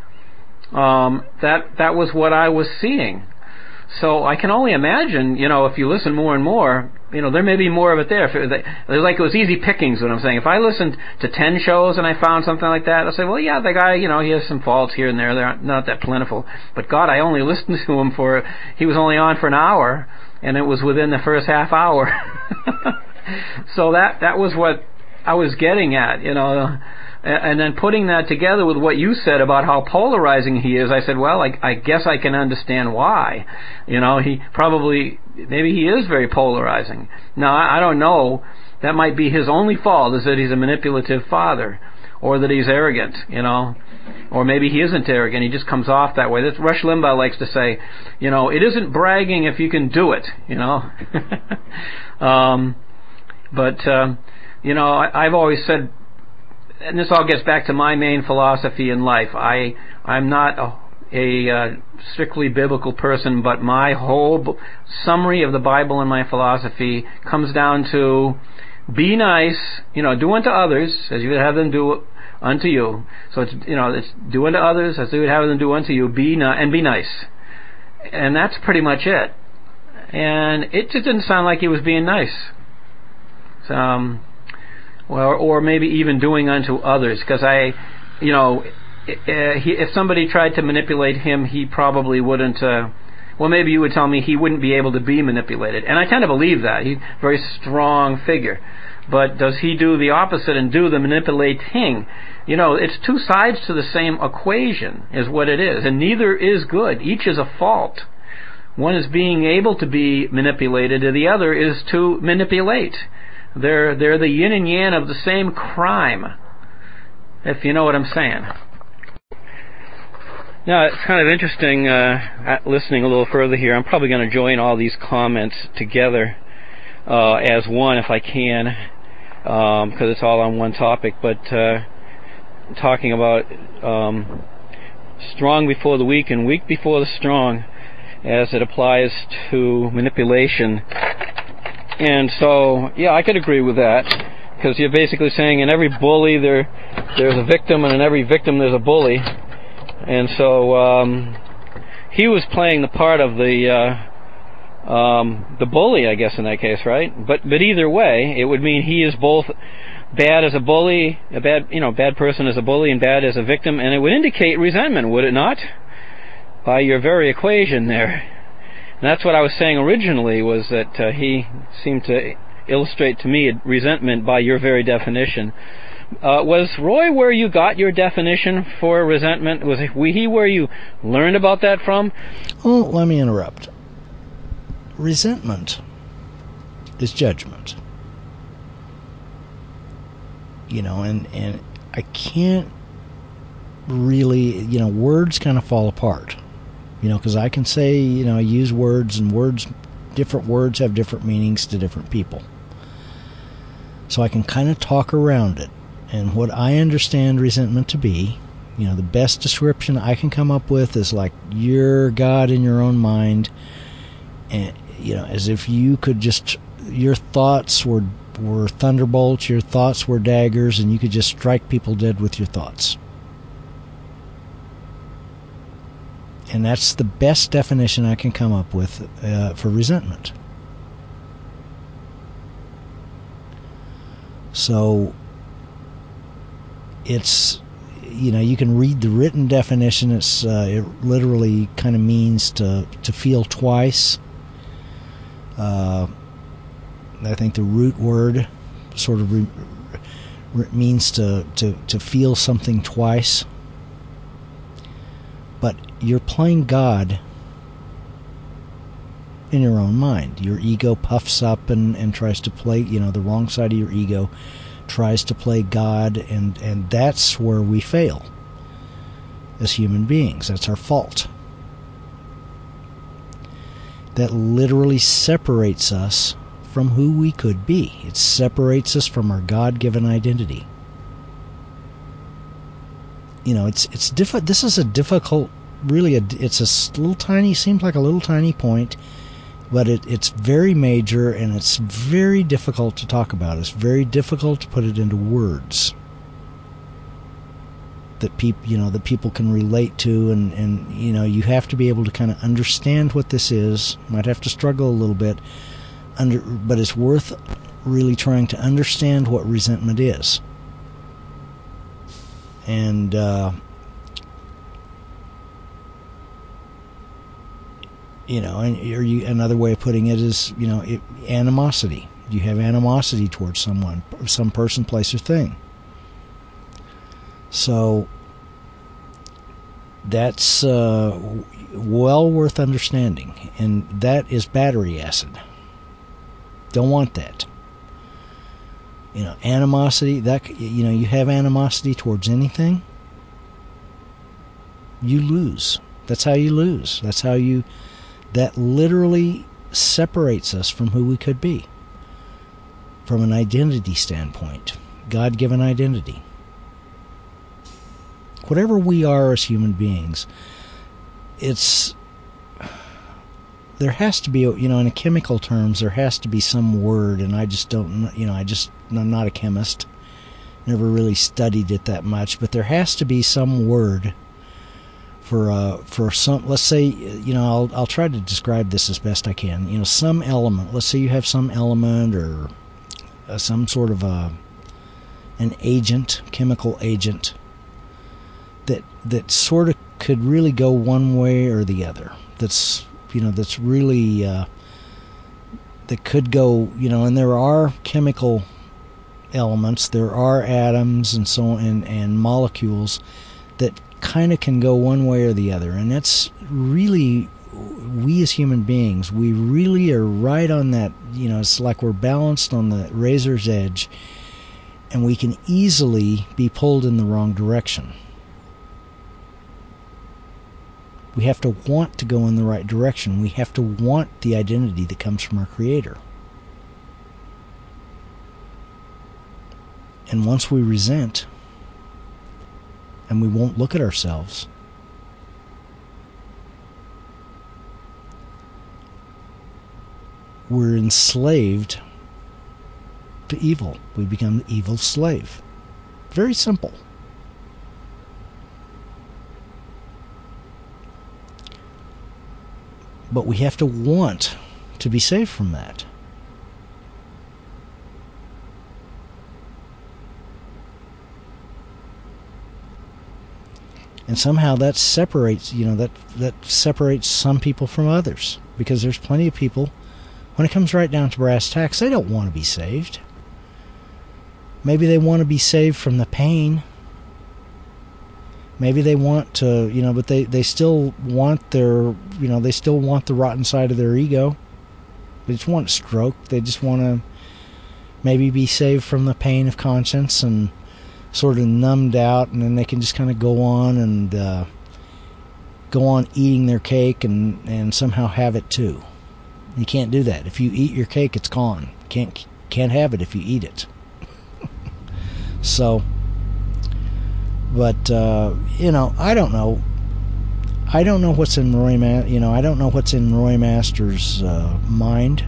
That was what I was seeing. So I can only imagine, if you listen more and more, there may be more of it there. It was easy pickings, what I'm saying. If I listened to 10 shows and I found something like that, I'll say, well, yeah, the guy, he has some faults here and there. They're not that plentiful. But God, I only listened to him he was only on for an hour, and it was within the first half hour. So that was what I was getting at, And then putting that together with what you said about how polarizing he is, I said, well, I guess I can understand why. Maybe he is very polarizing. Now, I don't know. That might be his only fault, is that he's a manipulative father, or that he's arrogant, Or maybe he isn't arrogant, he just comes off that way. That's Rush Limbaugh likes to say, it isn't bragging if you can do it, I've always said, and this all gets back to my main philosophy in life, I'm not a strictly biblical person, but my whole summary of the Bible and my philosophy comes down to be nice, do unto others as you would have them do unto you. So it's do unto others as you would have them do unto you, and be nice. And that's pretty much it. And it just didn't sound like he was being nice. Or maybe even doing unto others, because if somebody tried to manipulate him, he probably wouldn't. Maybe you would tell me he wouldn't be able to be manipulated, and I tend to believe that. He's a very strong figure. But does he do the opposite and do the manipulating? It's two sides to the same equation, is what it is, and neither is good. Each is a fault. One is being able to be manipulated, and the other is to manipulate. They're the yin and yang of the same crime, if you know what I'm saying. Now, it's kind of interesting listening a little further here. I'm probably going to join all these comments together as one if I can, because it's all on one topic. But talking about strong before the weak and weak before the strong as it applies to manipulation. And so, yeah, I could agree with that, because you're basically saying in every bully there's a victim, and in every victim there's a bully. And so he was playing the part of the bully, I guess, in that case, right? But either way, it would mean he is both bad as a bully, bad person as a bully, and bad as a victim, and it would indicate resentment, would it not? By your very equation there. And that's what I was saying originally, was that he seemed to illustrate to me resentment by your very definition. Was Roy where you got your definition for resentment? Was he where you learned about that from? Well, let me interrupt. Resentment is judgment. And I can't really, words kind of fall apart. Because I can say, I use words, and different words have different meanings to different people. So I can kind of talk around it. And what I understand resentment to be, the best description I can come up with is like you're God in your own mind, and as if you could just, your thoughts were thunderbolts, your thoughts were daggers, and you could just strike people dead with your thoughts. And that's the best definition I can come up with for resentment. So it's, you can read the written definition. It literally kind of means to feel twice. I think the root word sort of means to feel something twice. But you're playing God in your own mind. Your ego puffs up and tries to play, the wrong side of your ego tries to play God, and that's where we fail as human beings. That's our fault. That literally separates us from who we could be. It separates us from our God-given identity. It's difficult. This is a difficult, it's a little tiny, seems like a little tiny point, but it's very major, and it's very difficult to talk about. It's very difficult to put it into words that people can relate to, and you have to be able to kind of understand what this is. Might have to struggle a little bit, but it's worth really trying to understand what resentment is. And another way of putting it is, animosity. You have animosity towards someone, some person, place, or thing. So that's well worth understanding, and that is battery acid. Don't want that. Animosity, you have animosity towards anything, you lose. That's how you lose. That literally separates us from who we could be. From an identity standpoint. God-given identity. Whatever we are as human beings, there has to be, in a chemical terms, there has to be some word, and I just don't, I'm not a chemist, never really studied it that much, but there has to be some word for some, let's say, I'll try to describe this as best I can, some element, let's say you have some element or some sort of an agent, chemical agent, that sort of could really go one way or the other, that's really, that could go, and there are chemical elements, there are atoms and so on, and molecules that kind of can go one way or the other, and that's really, we as human beings, we really are right on that, it's like we're balanced on the razor's edge, and we can easily be pulled in the wrong direction. We have to want to go in the right direction. We have to want the identity that comes from our Creator. And once we resent, and we won't look at ourselves, we're enslaved to evil. We become the evil slave. Very simple. But we have to want to be saved from that. And somehow that separates, that separates some people from others. Because there's plenty of people, when it comes right down to brass tacks, they don't want to be saved. Maybe they want to be saved from the pain. Maybe they want to, but they still want their, they still want the rotten side of their ego. They just want a stroke. They just want to maybe be saved from the pain of conscience and sort of numbed out, and then they can just kind of go on and go on eating their cake and somehow have it too. You can't do that. If you eat your cake, it's gone. Can't have it if you eat it. So... But, I don't know. I don't know what's in Roy I don't know what's in Roy Masters' mind.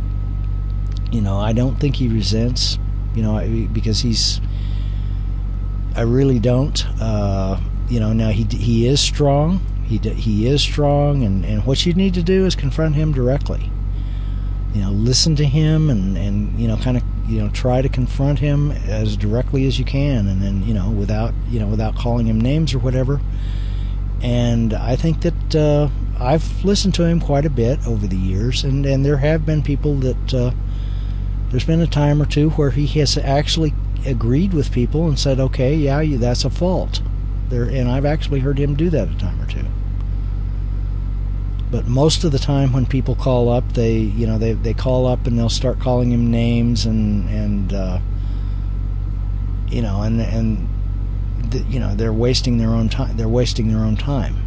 I don't think he resents, because he's... I really don't. Now he is strong. He is strong, and what you need to do is confront him directly. Listen to him and kind of, try to confront him as directly as you can, and then, without calling him names or whatever. And I think that I've listened to him quite a bit over the years, and there have been people that there's been a time or two where he has actually agreed with people and said, okay, yeah, that's a fault. And I've actually heard him do that a time or two. But most of the time when people call up, they call up and they'll start calling him names and they're wasting their own time. They're wasting their own time.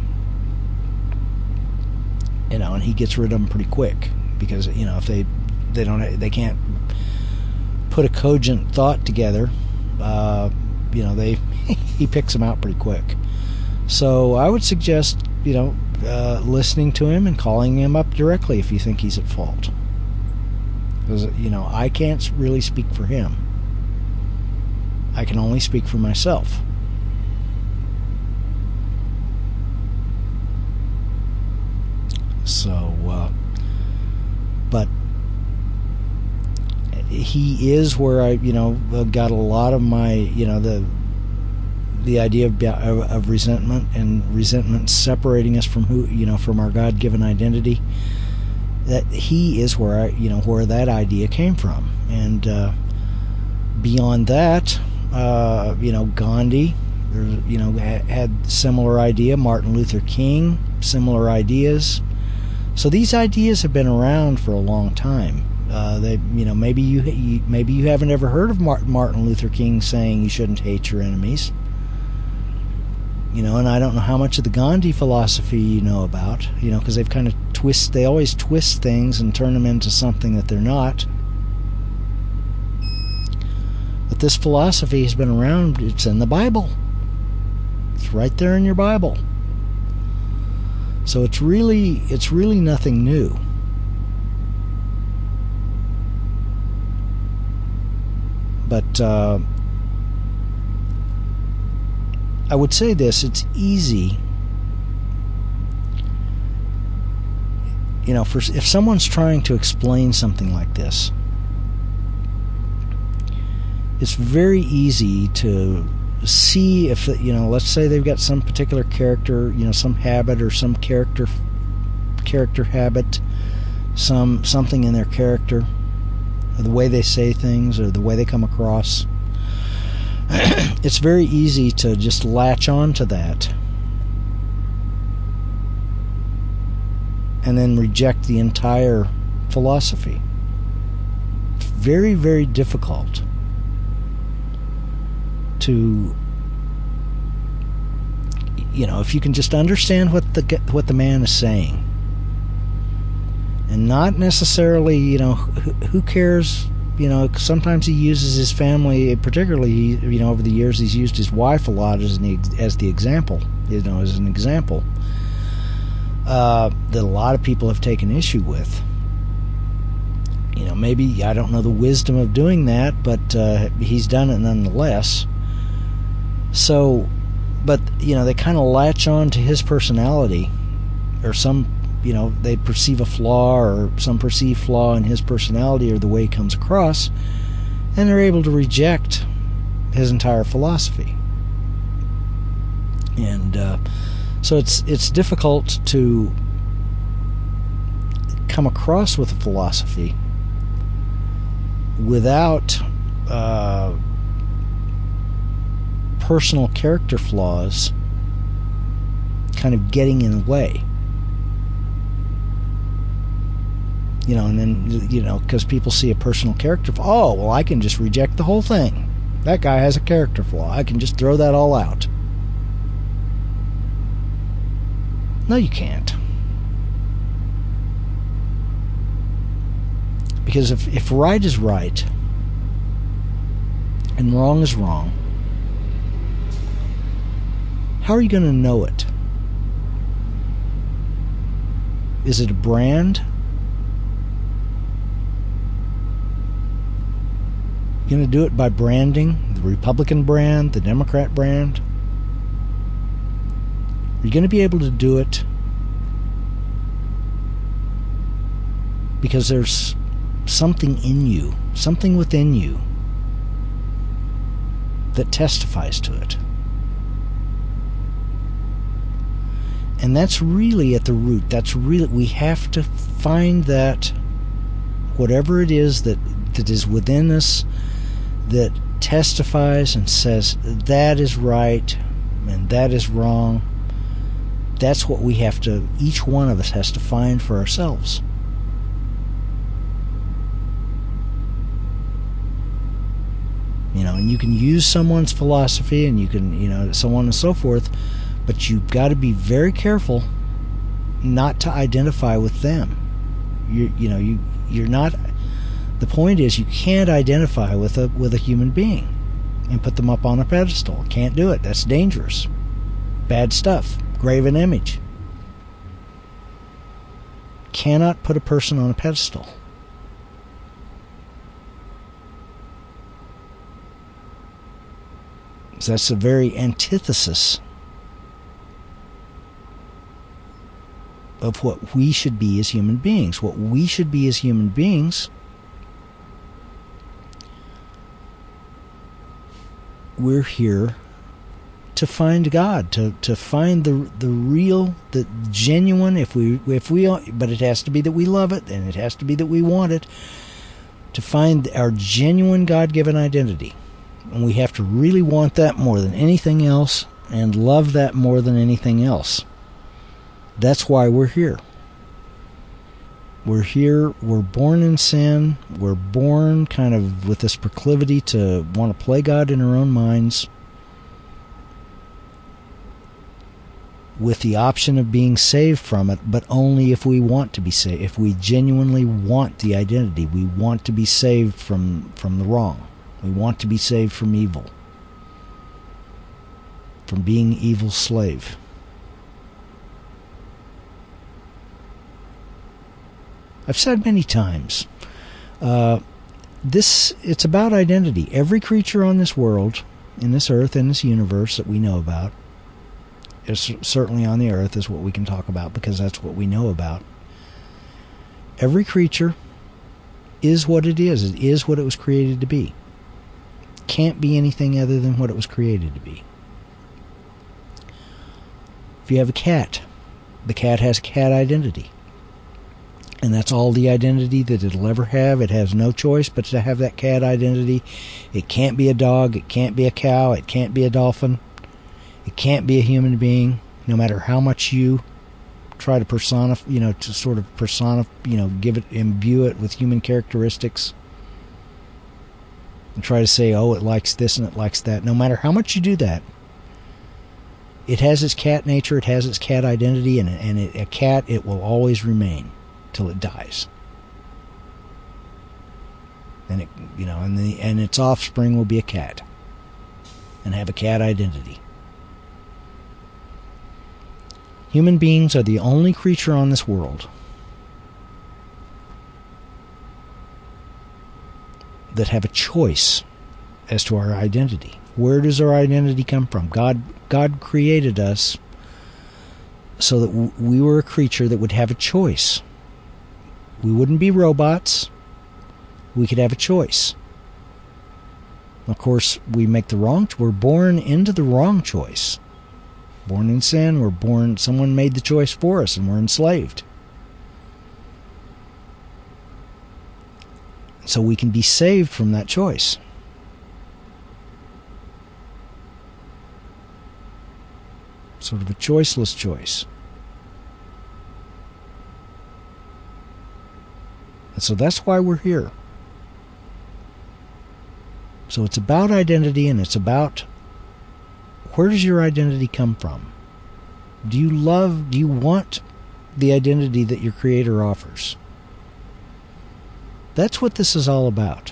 And he gets rid of them pretty quick because if they can't put a cogent thought together, he picks them out pretty quick. So I would suggest listening to him and calling him up directly if you think he's at fault. Because, I can't really speak for him. I can only speak for myself. So, but he is where I, got a lot of my, the idea of resentment, and resentment separating us from from our God-given identity. That he is where where that idea came from, and beyond that, Gandhi, had similar idea. Martin Luther King, similar ideas. So these ideas have been around for a long time. Maybe you haven't ever heard of Martin Luther King saying you shouldn't hate your enemies. And I don't know how much of the Gandhi philosophy you know about, because they've kind of they always twist things and turn them into something that they're not. But this philosophy has been around, it's in the Bible. It's right there in your Bible. So it's really nothing new. But I would say this, it's easy, if someone's trying to explain something like this, it's very easy to see if, let's say they've got some particular character, some habit or some character habit, something in their character, or the way they say things or the way they come across. It's very easy to just latch on to that and then reject the entire philosophy. It's very, very difficult to, if you can just understand what the man is saying, and not necessarily, who cares. Sometimes he uses his family, particularly, over the years he's used his wife a lot as the example, as an example that a lot of people have taken issue with. Maybe, I don't know the wisdom of doing that, but he's done it nonetheless. So, but, they kind of latch on to his personality, or some, they perceive a flaw or some perceived flaw in his personality or the way he comes across, and they're able to reject his entire philosophy. And so it's difficult to come across with a philosophy without personal character flaws kind of getting in the way. And then, because people see a personal character flaw, well, I can just reject the whole thing. That guy has a character flaw. I can just throw that all out. No, you can't. Because if right is right and wrong is wrong, how are you going to know it? Is it a brand? You're going to do it by branding the Republican brand, the Democrat brand? You're going to be able to do it because there's something in you, something within you that testifies to it. And that's really at the root. We have to find that, whatever it is that is within us, that testifies and says that is right and that is wrong. That's what we have to, each one of us has to find for ourselves. And you can use someone's philosophy, and you can, so on and so forth, but you've got to be very careful not to identify with them. You're not. The point is, you can't identify with a human being and put them up on a pedestal. Can't do it. That's dangerous. Bad stuff. Graven image. Cannot put a person on a pedestal. So that's the very antithesis of what we should be as human beings. What we should be as human beings, we're here to find God, to find the real, the genuine, but it has to be that we love it, and it has to be that we want it, to find our genuine God-given identity. And we have to really want that more than anything else, and love that more than anything else. That's why we're here. We're here, we're born in sin, we're born kind of with this proclivity to want to play God in our own minds, with the option of being saved from it, but only if we want to be saved. If we genuinely want the identity, we want to be saved from the wrong. We want to be saved from evil, from being evil's slave. I've said many times, it's about identity. Every creature on this world, in this earth, in this universe that we know about, is certainly on the earth is what we can talk about because that's what we know about. Every creature is what it is. It is what it was created to be. Can't be anything other than what it was created to be. If you have a cat, the cat has a cat identity. And that's all the identity that it'll ever have. It has no choice but to have that cat identity. It can't be a dog. It can't be a cow. It can't be a dolphin. It can't be a human being, no matter how much you try to personify, to sort of personify, imbue it with human characteristics. And try to say, oh, it likes this and it likes that. No matter how much you do that, it has its cat nature, it has its cat identity, and a cat, it will always remain till it dies. And and its offspring will be a cat and have a cat identity. Human beings are the only creature on this world that have a choice as to our identity. Where does our identity come from? God created us so that we were a creature that would have a choice. We wouldn't be robots. We could have a choice. Of course, we're born into the wrong choice. Born in sin, someone made the choice for us and we're enslaved. So we can be saved from that choice. Sort of a choiceless choice. And so that's why we're here. So it's about identity, and it's about where does your identity come from? Do you want the identity that your Creator offers? That's what this is all about.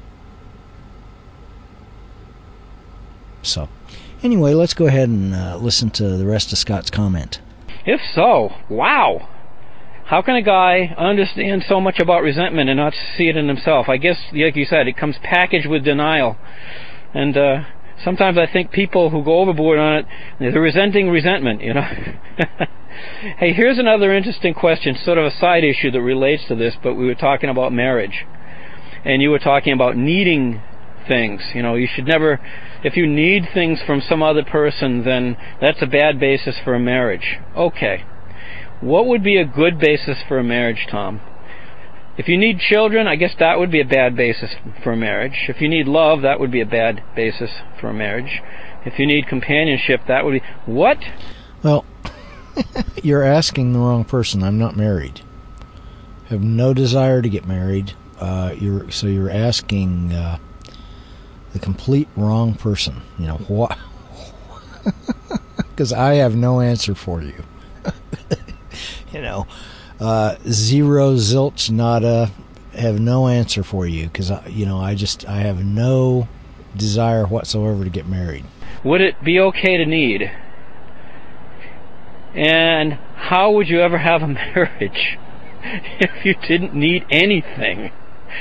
So, anyway, let's go ahead and listen to the rest of Scott's comment. If so, wow! How can a guy understand so much about resentment and not see it in himself? I guess, like you said, it comes packaged with denial. And sometimes I think people who go overboard on it, they're resenting resentment, Hey, here's another interesting question, sort of a side issue that relates to this, but we were talking about marriage. And you were talking about needing things. You should never, if you need things from some other person, then that's a bad basis for a marriage. Okay. What would be a good basis for a marriage, Tom? If you need children, I guess that would be a bad basis for a marriage. If you need love, that would be a bad basis for a marriage. If you need companionship, that would be... What? Well, you're asking the wrong person. I'm not married. I have no desire to get married. You're asking the complete wrong person. What? Because I have no answer for you. Zero, zilch, nada, have no answer for you because I have no desire whatsoever to get married. Would it be okay to need? And how would you ever have a marriage if you didn't need anything?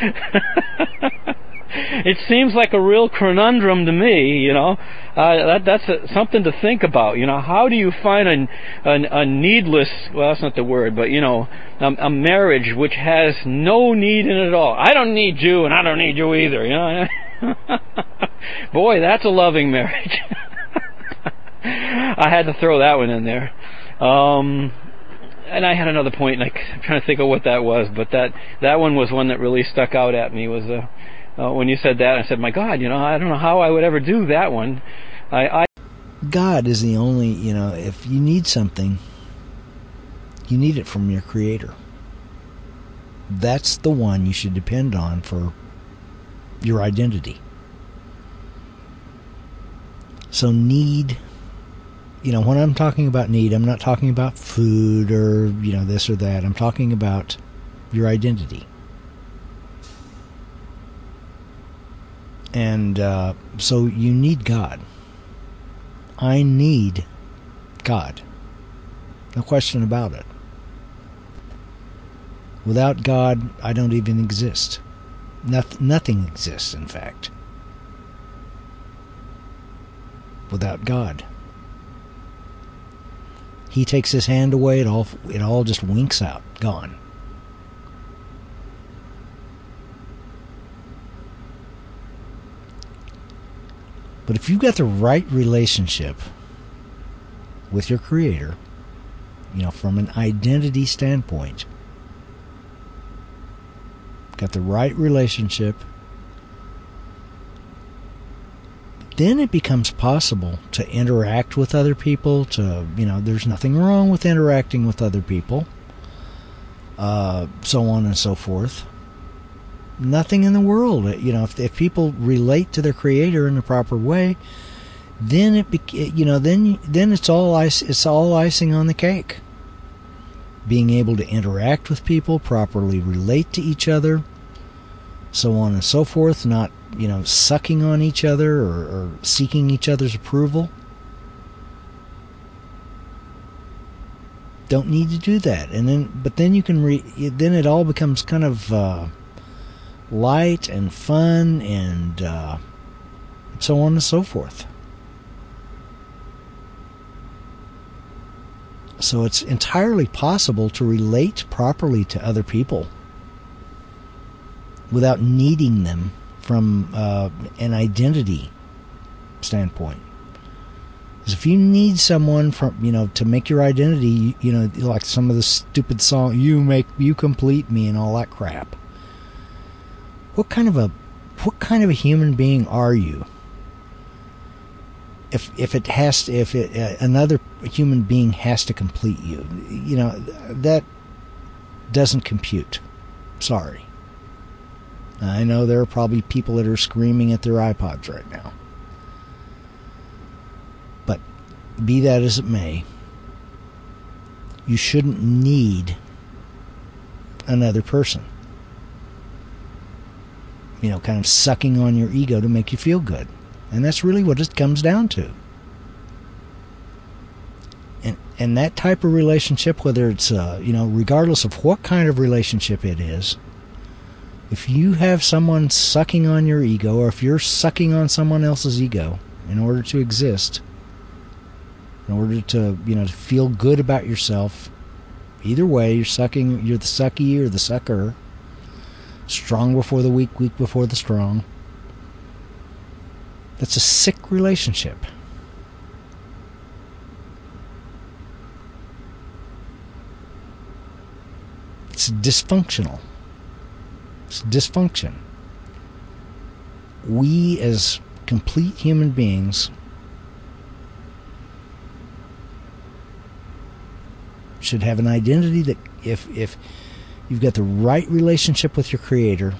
It seems like a real conundrum to me, That's something to think about. How do you find a needless, well, that's not the word, but, a marriage which has no need in it at all. I don't need you, and I don't need you either, Boy, that's a loving marriage. I had to throw that one in there. And I had another point, and I'm trying to think of what that was, but that one was one that really stuck out at me, was when you said that, I said, my God, I don't know how I would ever do that one. God is the only, if you need something, you need it from your Creator. That's the one you should depend on for your identity. So need, when I'm talking about need, I'm not talking about food or, this or that. I'm talking about your identity. And so you need God. I need God. No question about it. Without God, I don't even exist. Nothing exists, in fact. Without God. He takes his hand away, it all just winks out, gone. But if you've got the right relationship with your Creator, from an identity standpoint, got the right relationship, then it becomes possible to interact with other people, there's nothing wrong with interacting with other people, so on and so forth. Nothing in the world, if people relate to their Creator in the proper way, then then it's all icing on the cake. Being able to interact with people, properly relate to each other, so on and so forth, not sucking on each other or seeking each other's approval. Don't need to do that, but then you can then it all becomes kind of light and fun and so on and so forth. So it's entirely possible to relate properly to other people without needing them from an identity standpoint. Because if you need someone to make your identity, like some of the stupid song, you complete me and all that crap. What kind of a human being are you? If another human being has to complete you, that doesn't compute. Sorry. I know there are probably people that are screaming at their iPods right now. But be that as it may, you shouldn't need another person. Kind of sucking on your ego to make you feel good. And that's really what it comes down to. And that type of relationship, whether it's, regardless of what kind of relationship it is, if you have someone sucking on your ego, or if you're sucking on someone else's ego in order to exist, in order to, to feel good about yourself, either way, you're the sucky or the sucker, strong before the weak, weak before the strong. That's a sick relationship. It's dysfunctional. It's dysfunction. We, as complete human beings, should have an identity that if you've got the right relationship with your Creator,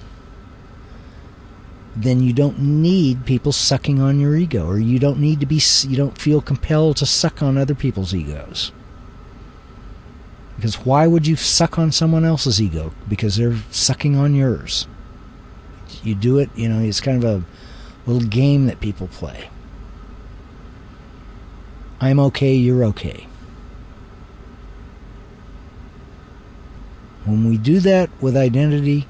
then you don't need people sucking on your ego, or you don't feel compelled to suck on other people's egos. Because why would you suck on someone else's ego? Because they're sucking on yours. You do it, it's kind of a little game that people play. I'm okay, you're okay. When we do that with identity,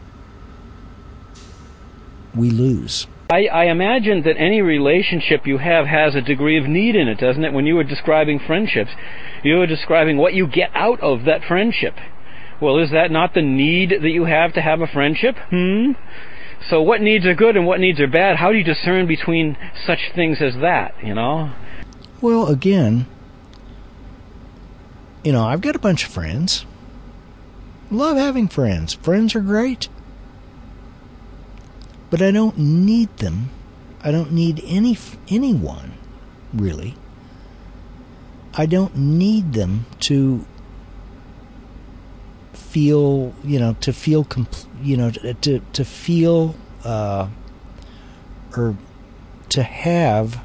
we lose. I imagine that any relationship you have has a degree of need in it, doesn't it? When you were describing friendships, you were describing what you get out of that friendship. Well, is that not the need that you have to have a friendship? So what needs are good and what needs are bad? How do you discern between such things as that, Well, again, I've got a bunch of friends. Love having friends. Friends are great. But I don't need them. I don't need anyone, really. I don't need them to feel, to feel, to feel, or to have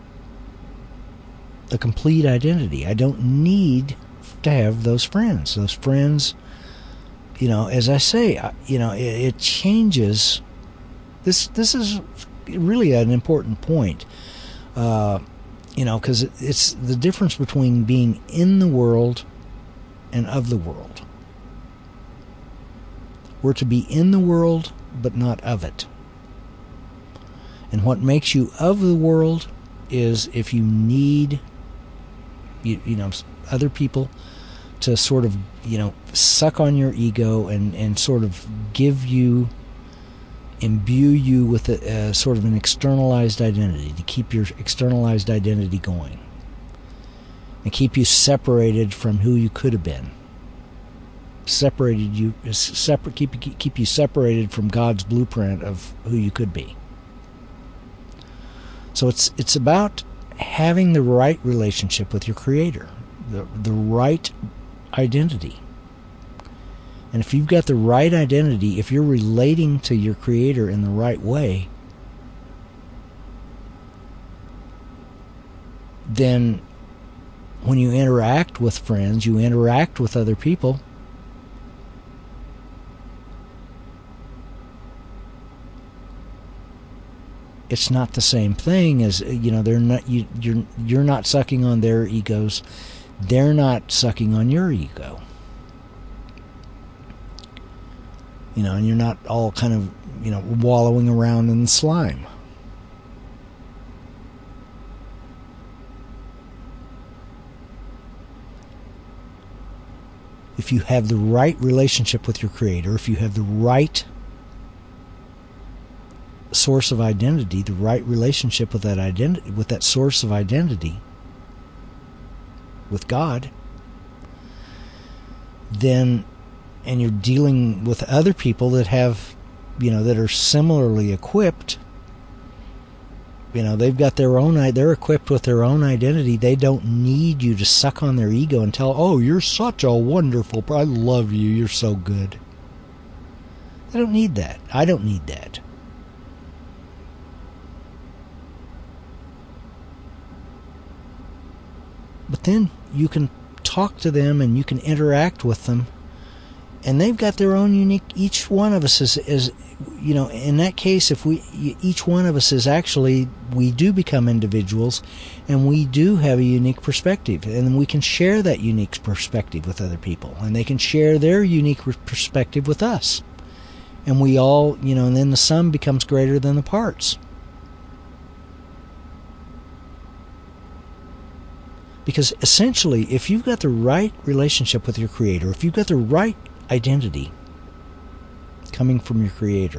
a complete identity. I don't need to have those friends. Those friends, as I say, it changes. This is really an important point, because it's the difference between being in the world and of the world. We're to be in the world, but not of it. And what makes you of the world is if you need, other people to sort of, suck on your ego and sort of imbue you with a sort of an externalized identity, to keep your externalized identity going and keep you separated from who you could have been. Keep you separated from God's blueprint of who you could be. So it's about having the right relationship with your Creator, the right identity. And if you've got the right identity, if you're relating to your Creator in the right way, then when you interact with friends, you interact with other people, it's not the same thing as, they're not, you're not sucking on their egos, they're not sucking on your ego. And you're not all kind of, wallowing around in the slime. If you have the right relationship with your Creator, if you have the right source of identity, the right relationship with that identity, with that source of identity, with God, then, and you're dealing with other people that have, that are similarly equipped, they've got their own, they're equipped with their own identity. They don't need you to suck on their ego and tell, oh, you're such a wonderful, I love you, you're so good. They don't need that. I don't need that. But then you can talk to them and you can interact with them, and they've got their own unique, each one of us is in that case, if each one of us is actually, we do become individuals, and we do have a unique perspective, and we can share that unique perspective with other people, and they can share their unique perspective with us. And we all, and then the sum becomes greater than the parts. Because essentially, if you've got the right relationship with your Creator, if you've got the right identity coming from your Creator,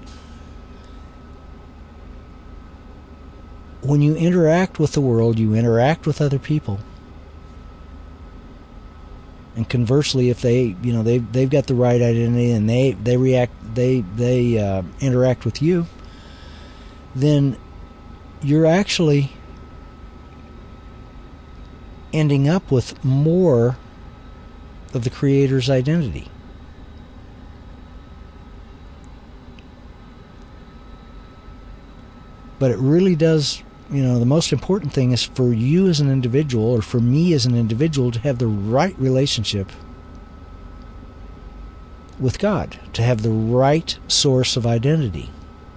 when you interact with the world, you interact with other people. And conversely, if they, they've got the right identity and they interact with you, then you're actually ending up with more of the Creator's identity. But it really does, the most important thing is for you as an individual, or for me as an individual, to have the right relationship with God, to have the right source of identity.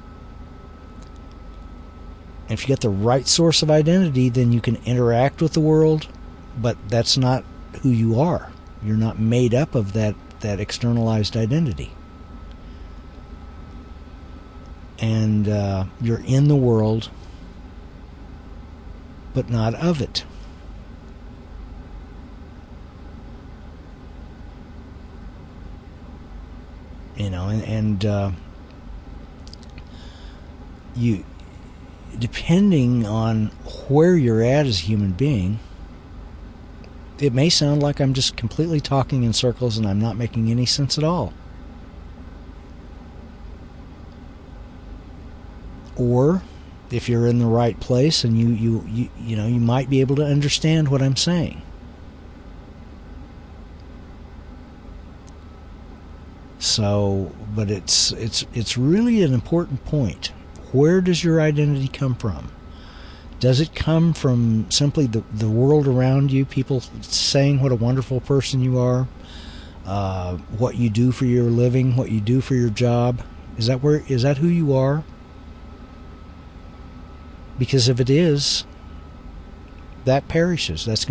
And if you get the right source of identity, then you can interact with the world, but that's not who you are. You're not made up of that externalized identity. And you're in the world, but not of it. You, depending on where you're at as a human being, it may sound like I'm just completely talking in circles and I'm not making any sense at all. Or if you're in the right place and you might be able to understand what I'm saying. So, but it's really an important point. Where does your identity come from? Does it come from simply the world around you, people saying what a wonderful person you are, what you do for your living, what you do for your job? Is that who you are? Because if it is, that perishes. That's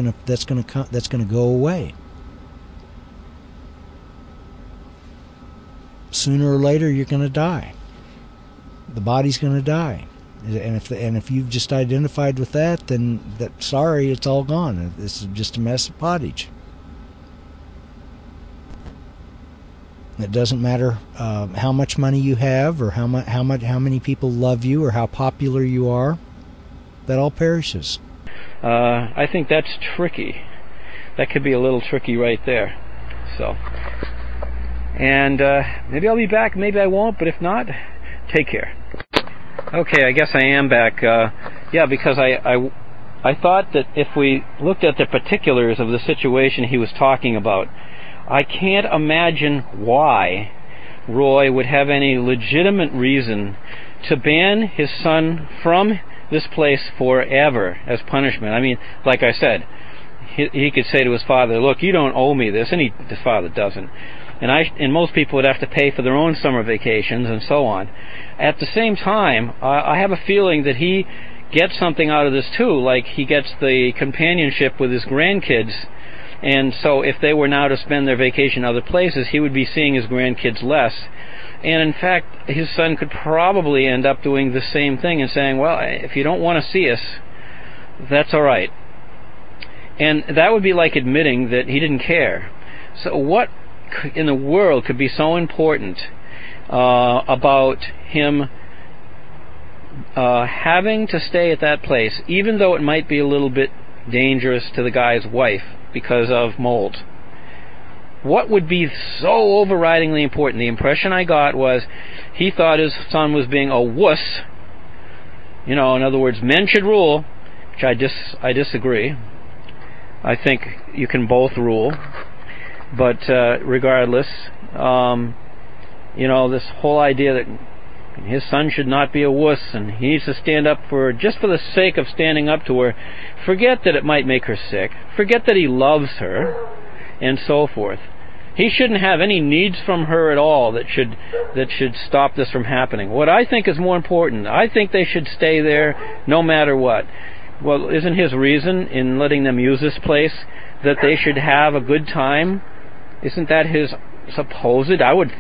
gonna go away. sooner or later you're going to die. The body's going to die. And if you've just identified with that, then sorry, it's all gone. This is just a mess of pottage. It doesn't matter how much money you have, or how many people love you, or how popular you are. That all perishes. I think that's tricky. That could be a little tricky right there. So, and maybe I'll be back, maybe I won't, but if not, take care. Okay, I guess I am back. Because I thought that if we looked at the particulars of the situation he was talking about, I can't imagine why Roy would have any legitimate reason to ban his son from this place forever as punishment. I mean, like I said, he could say to his father, look, you don't owe me this, and his father doesn't. And most people would have to pay for their own summer vacations and so on. At the same time, I have a feeling that he gets something out of this too, like he gets the companionship with his grandkids. And so if they were now to spend their vacation other places, he would be seeing his grandkids less. And in fact, his son could probably end up doing the same thing and saying, well, if you don't want to see us, that's all right. And that would be like admitting that he didn't care. So what in the world could be so important about him having to stay at that place, even though it might be a little bit dangerous to the guy's wife because of mold? What would be so overridingly important? The impression I got was he thought his son was being a wuss. You know, in other words, men should rule, which I disagree. I think you can both rule. But regardless, this whole idea that his son should not be a wuss and he needs to stand up for her just for the sake of standing up to her. Forget that it might make her sick. Forget that he loves her, and so forth. He shouldn't have any needs from her at all that should stop this from happening. What I think is more important, I think they should stay there no matter what. Well, isn't his reason in letting them use this place that they should have a good time? Isn't that his supposed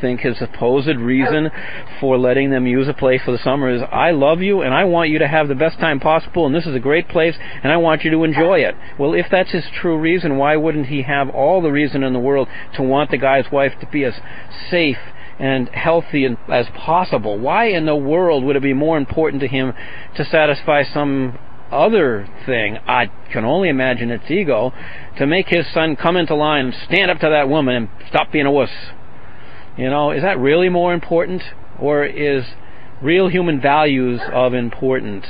reason for letting them use a place for the summer is, I love you and I want you to have the best time possible, and this is a great place and I want you to enjoy it. Well, if that's his true reason, why wouldn't he have all the reason in the world to want the guy's wife to be as safe and healthy as possible? Why in the world would it be more important to him to satisfy some other thing? I can only imagine it's ego, to make his son come into line and stand up to that woman and stop being a wuss. Is that really more important, or is real human values of importance?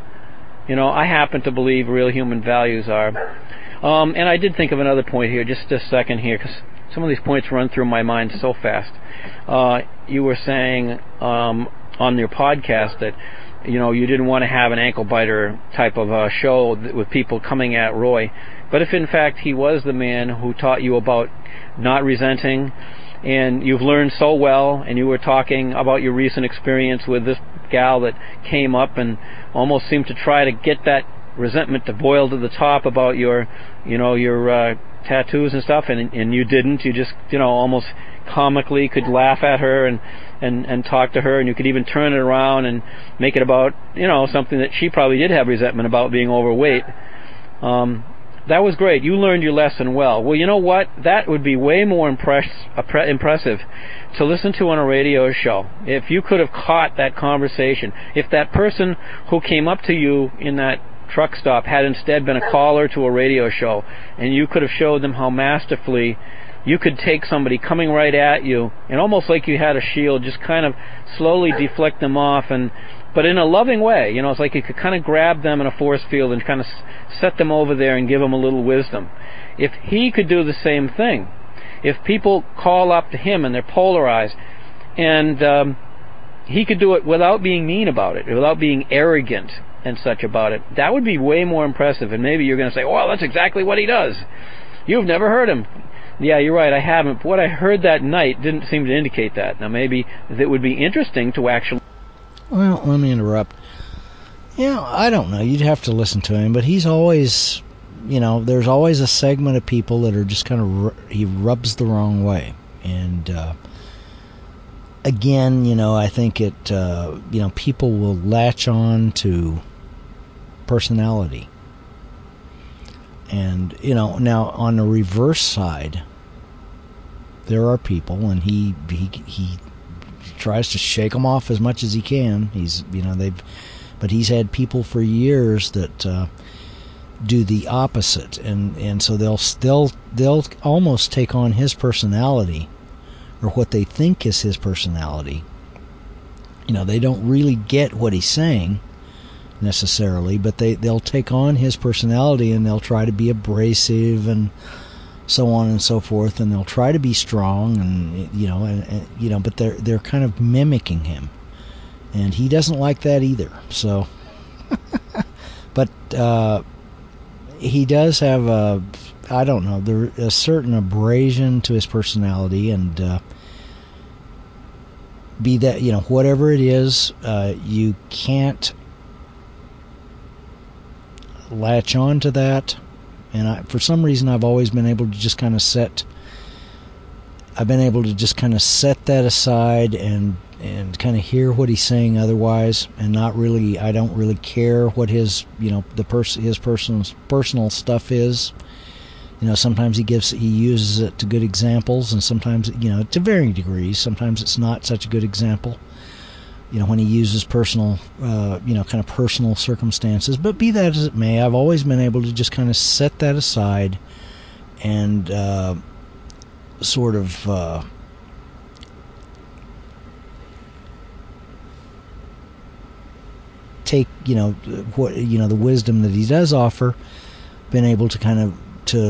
I happen to believe real human values are. And I did think of another point here, just a second here, because some of these points run through my mind so fast. You were saying on your podcast that you didn't want to have an ankle biter type of show with people coming at Roy. But if in fact he was the man who taught you about not resenting, and you've learned so well, and you were talking about your recent experience with this gal that came up and almost seemed to try to get that resentment to boil to the top about your tattoos and stuff, and you didn't. You just, almost comically could laugh at her and talk to her, and you could even turn it around and make it about, something that she probably did have resentment about, being overweight. That was great. You learned your lesson well. Well, you know what? That would be way more impressive to listen to on a radio show. If you could have caught that conversation, if that person who came up to you in that truck stop had instead been a caller to a radio show, and you could have showed them how masterfully you could take somebody coming right at you, and almost like you had a shield, just kind of slowly deflect them off, but in a loving way. It's like you could kind of grab them in a force field and kind of set them over there and give them a little wisdom. If he could do the same thing, if people call up to him and they're polarized, and he could do it without being mean about it, without being arrogant and such about it, that would be way more impressive. And maybe you're going to say, well, that's exactly what he does. You've never heard him. Yeah, you're right, I haven't. But what I heard that night didn't seem to indicate that. Now, maybe it would be interesting to actually... Well, let me interrupt. I don't know. You'd have to listen to him, but he's always, there's always a segment of people that are just kind of, he rubs the wrong way. And again, I think it, people will latch on to personality. And, now on the reverse side, there are people, and he tries to shake them off as much as he can. But he's had people for years that do the opposite, and so they'll almost take on his personality, or what they think is his personality. They don't really get what he's saying necessarily, but they'll take on his personality, and they'll try to be abrasive and so on and so forth, and they'll try to be strong, and but they're kind of mimicking him, and he doesn't like that either. So, but he does have a certain abrasion to his personality, and be that whatever it is, you can't latch on to that. And for some reason, I've always been able to just kind of set that aside and kind of hear what he's saying otherwise, and I don't really care what his his personal stuff is. Sometimes he uses it to good examples, and sometimes to varying degrees. Sometimes it's not such a good example. When he uses personal, kind of personal circumstances. But be that as it may, I've always been able to just kind of set that aside and sort of take, the wisdom that he does offer, been able to kind of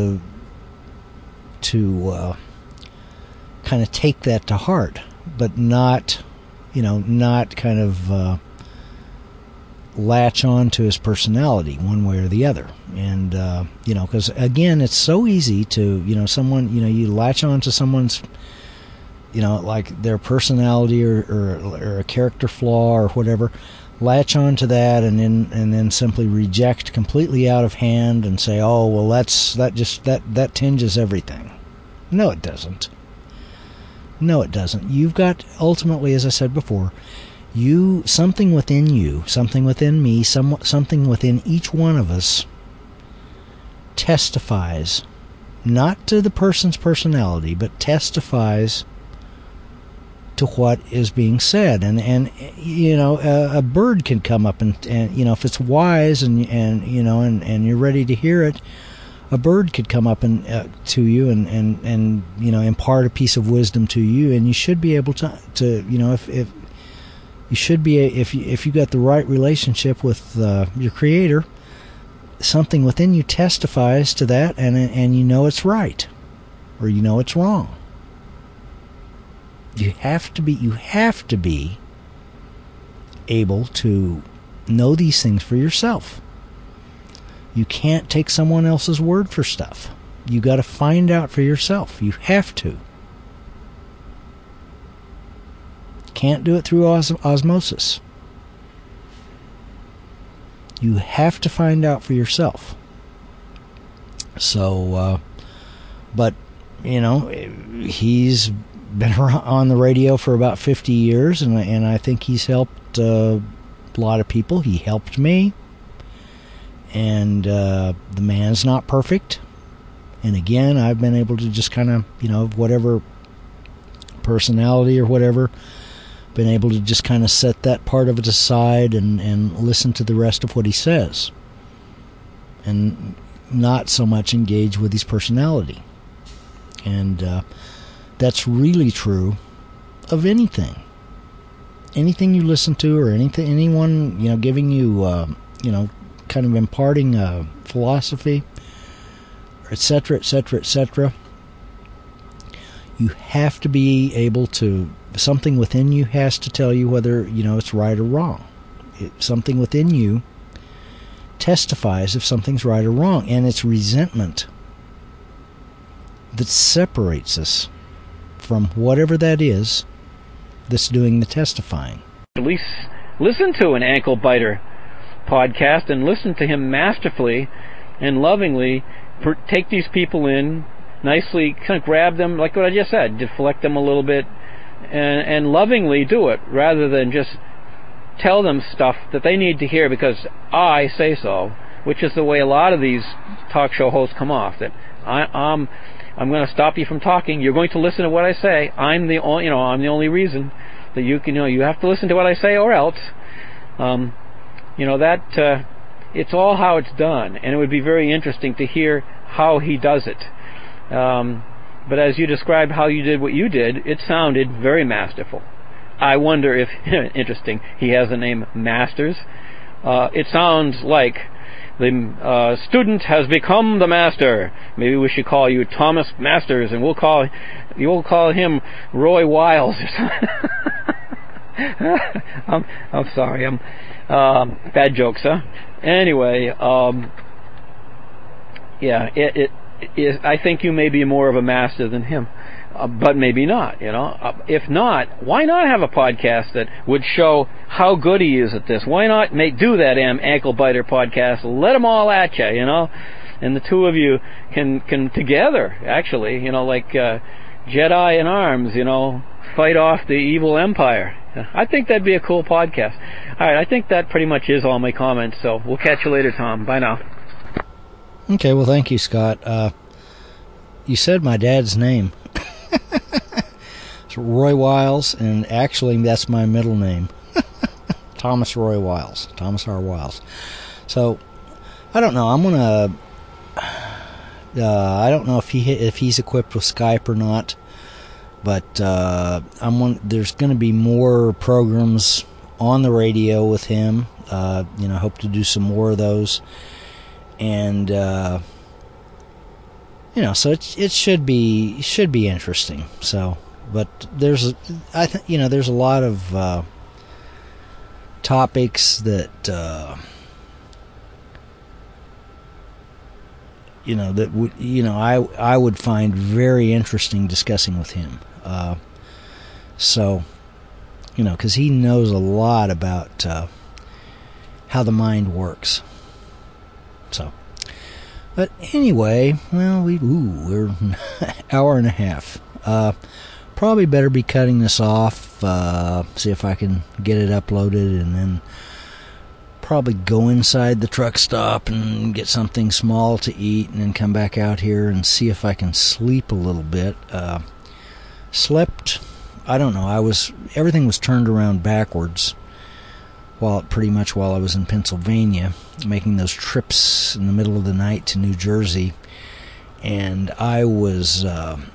kind of take that to heart, but not kind of latch on to his personality one way or the other. And, because, again, it's so easy to, you latch on to someone's, like their personality or a character flaw or whatever, latch on to that and then simply reject completely out of hand and say, oh, well, that tinges everything. No, it doesn't. No, it doesn't. You've got, ultimately, as I said before, something within you, something within me, something within each one of us testifies, not to the person's personality, but testifies to what is being said. And a bird can come up and if it's wise and you're ready to hear it, a bird could come up and to you and impart a piece of wisdom to you, and you should be able to if you should be if you got the right relationship with your Creator, something within you testifies to that, and it's right, or it's wrong. You have to be able to know these things for yourself. You can't take someone else's word for stuff. You got to find out for yourself. You have to. Can't do it through osmosis. You have to find out for yourself. So, but he's been on the radio for about 50 years, and I think he's helped a lot of people. He helped me. And the man's not perfect. And again, I've been able to just kind of, whatever personality or whatever, been able to just kind of set that part of it aside and listen to the rest of what he says. And not so much engage with his personality. And that's really true of anything. Anything you listen to, or anyone, giving you, kind of imparting philosophy, etc., etc., etc. You have to be able to, something within you has to tell you whether, it's right or wrong. Something within you testifies if something's right or wrong, and it's resentment that separates us from whatever that is that's doing the testifying. At least listen to an ankle biter podcast and listen to him masterfully and lovingly take these people in nicely, kind of grab them, like what I just said, deflect them a little bit, and lovingly do it, rather than just tell them stuff that they need to hear because I say so, which is the way a lot of these talk show hosts come off. That I'm going to stop you from talking. You're going to listen to what I say. I'm the only reason that you can. You have to listen to what I say, or else. It's all how it's done, and it would be very interesting to hear how he does it. But as you described how you did what you did, it sounded very masterful. I wonder if, interesting, he has the name Masters. It sounds like the student has become the master. Maybe we should call you Thomas Masters, and you'll call him Roy Wiles or something. I'm sorry. Bad jokes, huh? Anyway, I think you may be more of a master than him. But maybe not, If not, why not have a podcast that would show how good he is at this? Why not do that ankle biter podcast? Let them all at you, And the two of you can together, actually, like Jedi in arms, fight off the evil empire. I think that'd be a cool podcast. All right, I think that pretty much is all my comments. So we'll catch you later, Tom. Bye now. Okay, well, thank you, Scott. You said my dad's name. It's Roy Wiles, and actually that's my middle name. Thomas Roy Wiles. Thomas R. Wiles. So, I don't know. I'm going to... I don't know if he's equipped with Skype or not, but there's going to be more programs on the radio with him. Hope to do some more of those. And... so it should be interesting. So, but there's a lot of topics that I would find very interesting discussing with him. Because he knows a lot about how the mind works. So. But anyway, well, we're an hour and a half. Probably better be cutting this off, see if I can get it uploaded, and then probably go inside the truck stop and get something small to eat, and then come back out here and see if I can sleep a little bit. Slept, I don't know, everything was turned around backwards while I was in Pennsylvania, making those trips in the middle of the night to New Jersey, and I was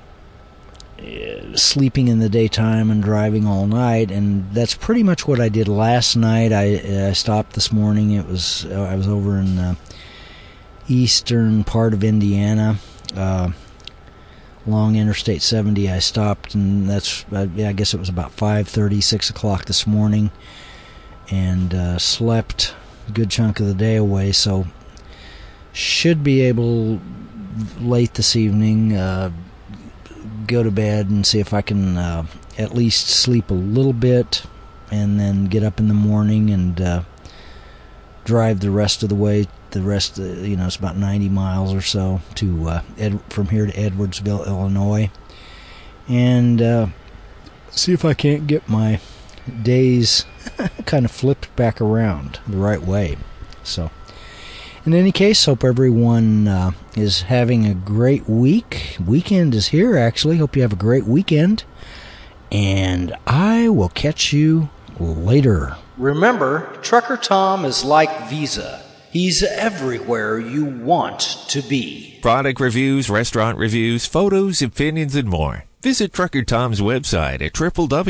sleeping in the daytime and driving all night, and that's pretty much what I did last night. I stopped this morning. I was over in the eastern part of Indiana, along Interstate 70. I stopped, and I guess it was about 5:30, 6 o'clock this morning, and slept a good chunk of the day away, so should be able late this evening go to bed and see if I can at least sleep a little bit, and then get up in the morning and drive the rest of the way. It's about 90 miles or so from here to Edwardsville, Illinois, and see if I can't get my days kind of flipped back around the right way. So, in any case, hope everyone is having a great week. Weekend is here, actually. Hope you have a great weekend, and I will catch you later. Remember, Trucker Tom is like Visa. He's everywhere you want to be. Product reviews, restaurant reviews, photos, opinions, and more. Visit Trucker Tom's website at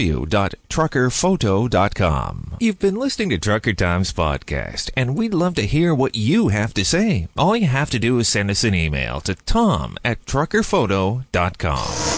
www.truckerphoto.com. You've been listening to Trucker Tom's podcast, and we'd love to hear what you have to say. All you have to do is send us an email to tom@truckerphoto.com.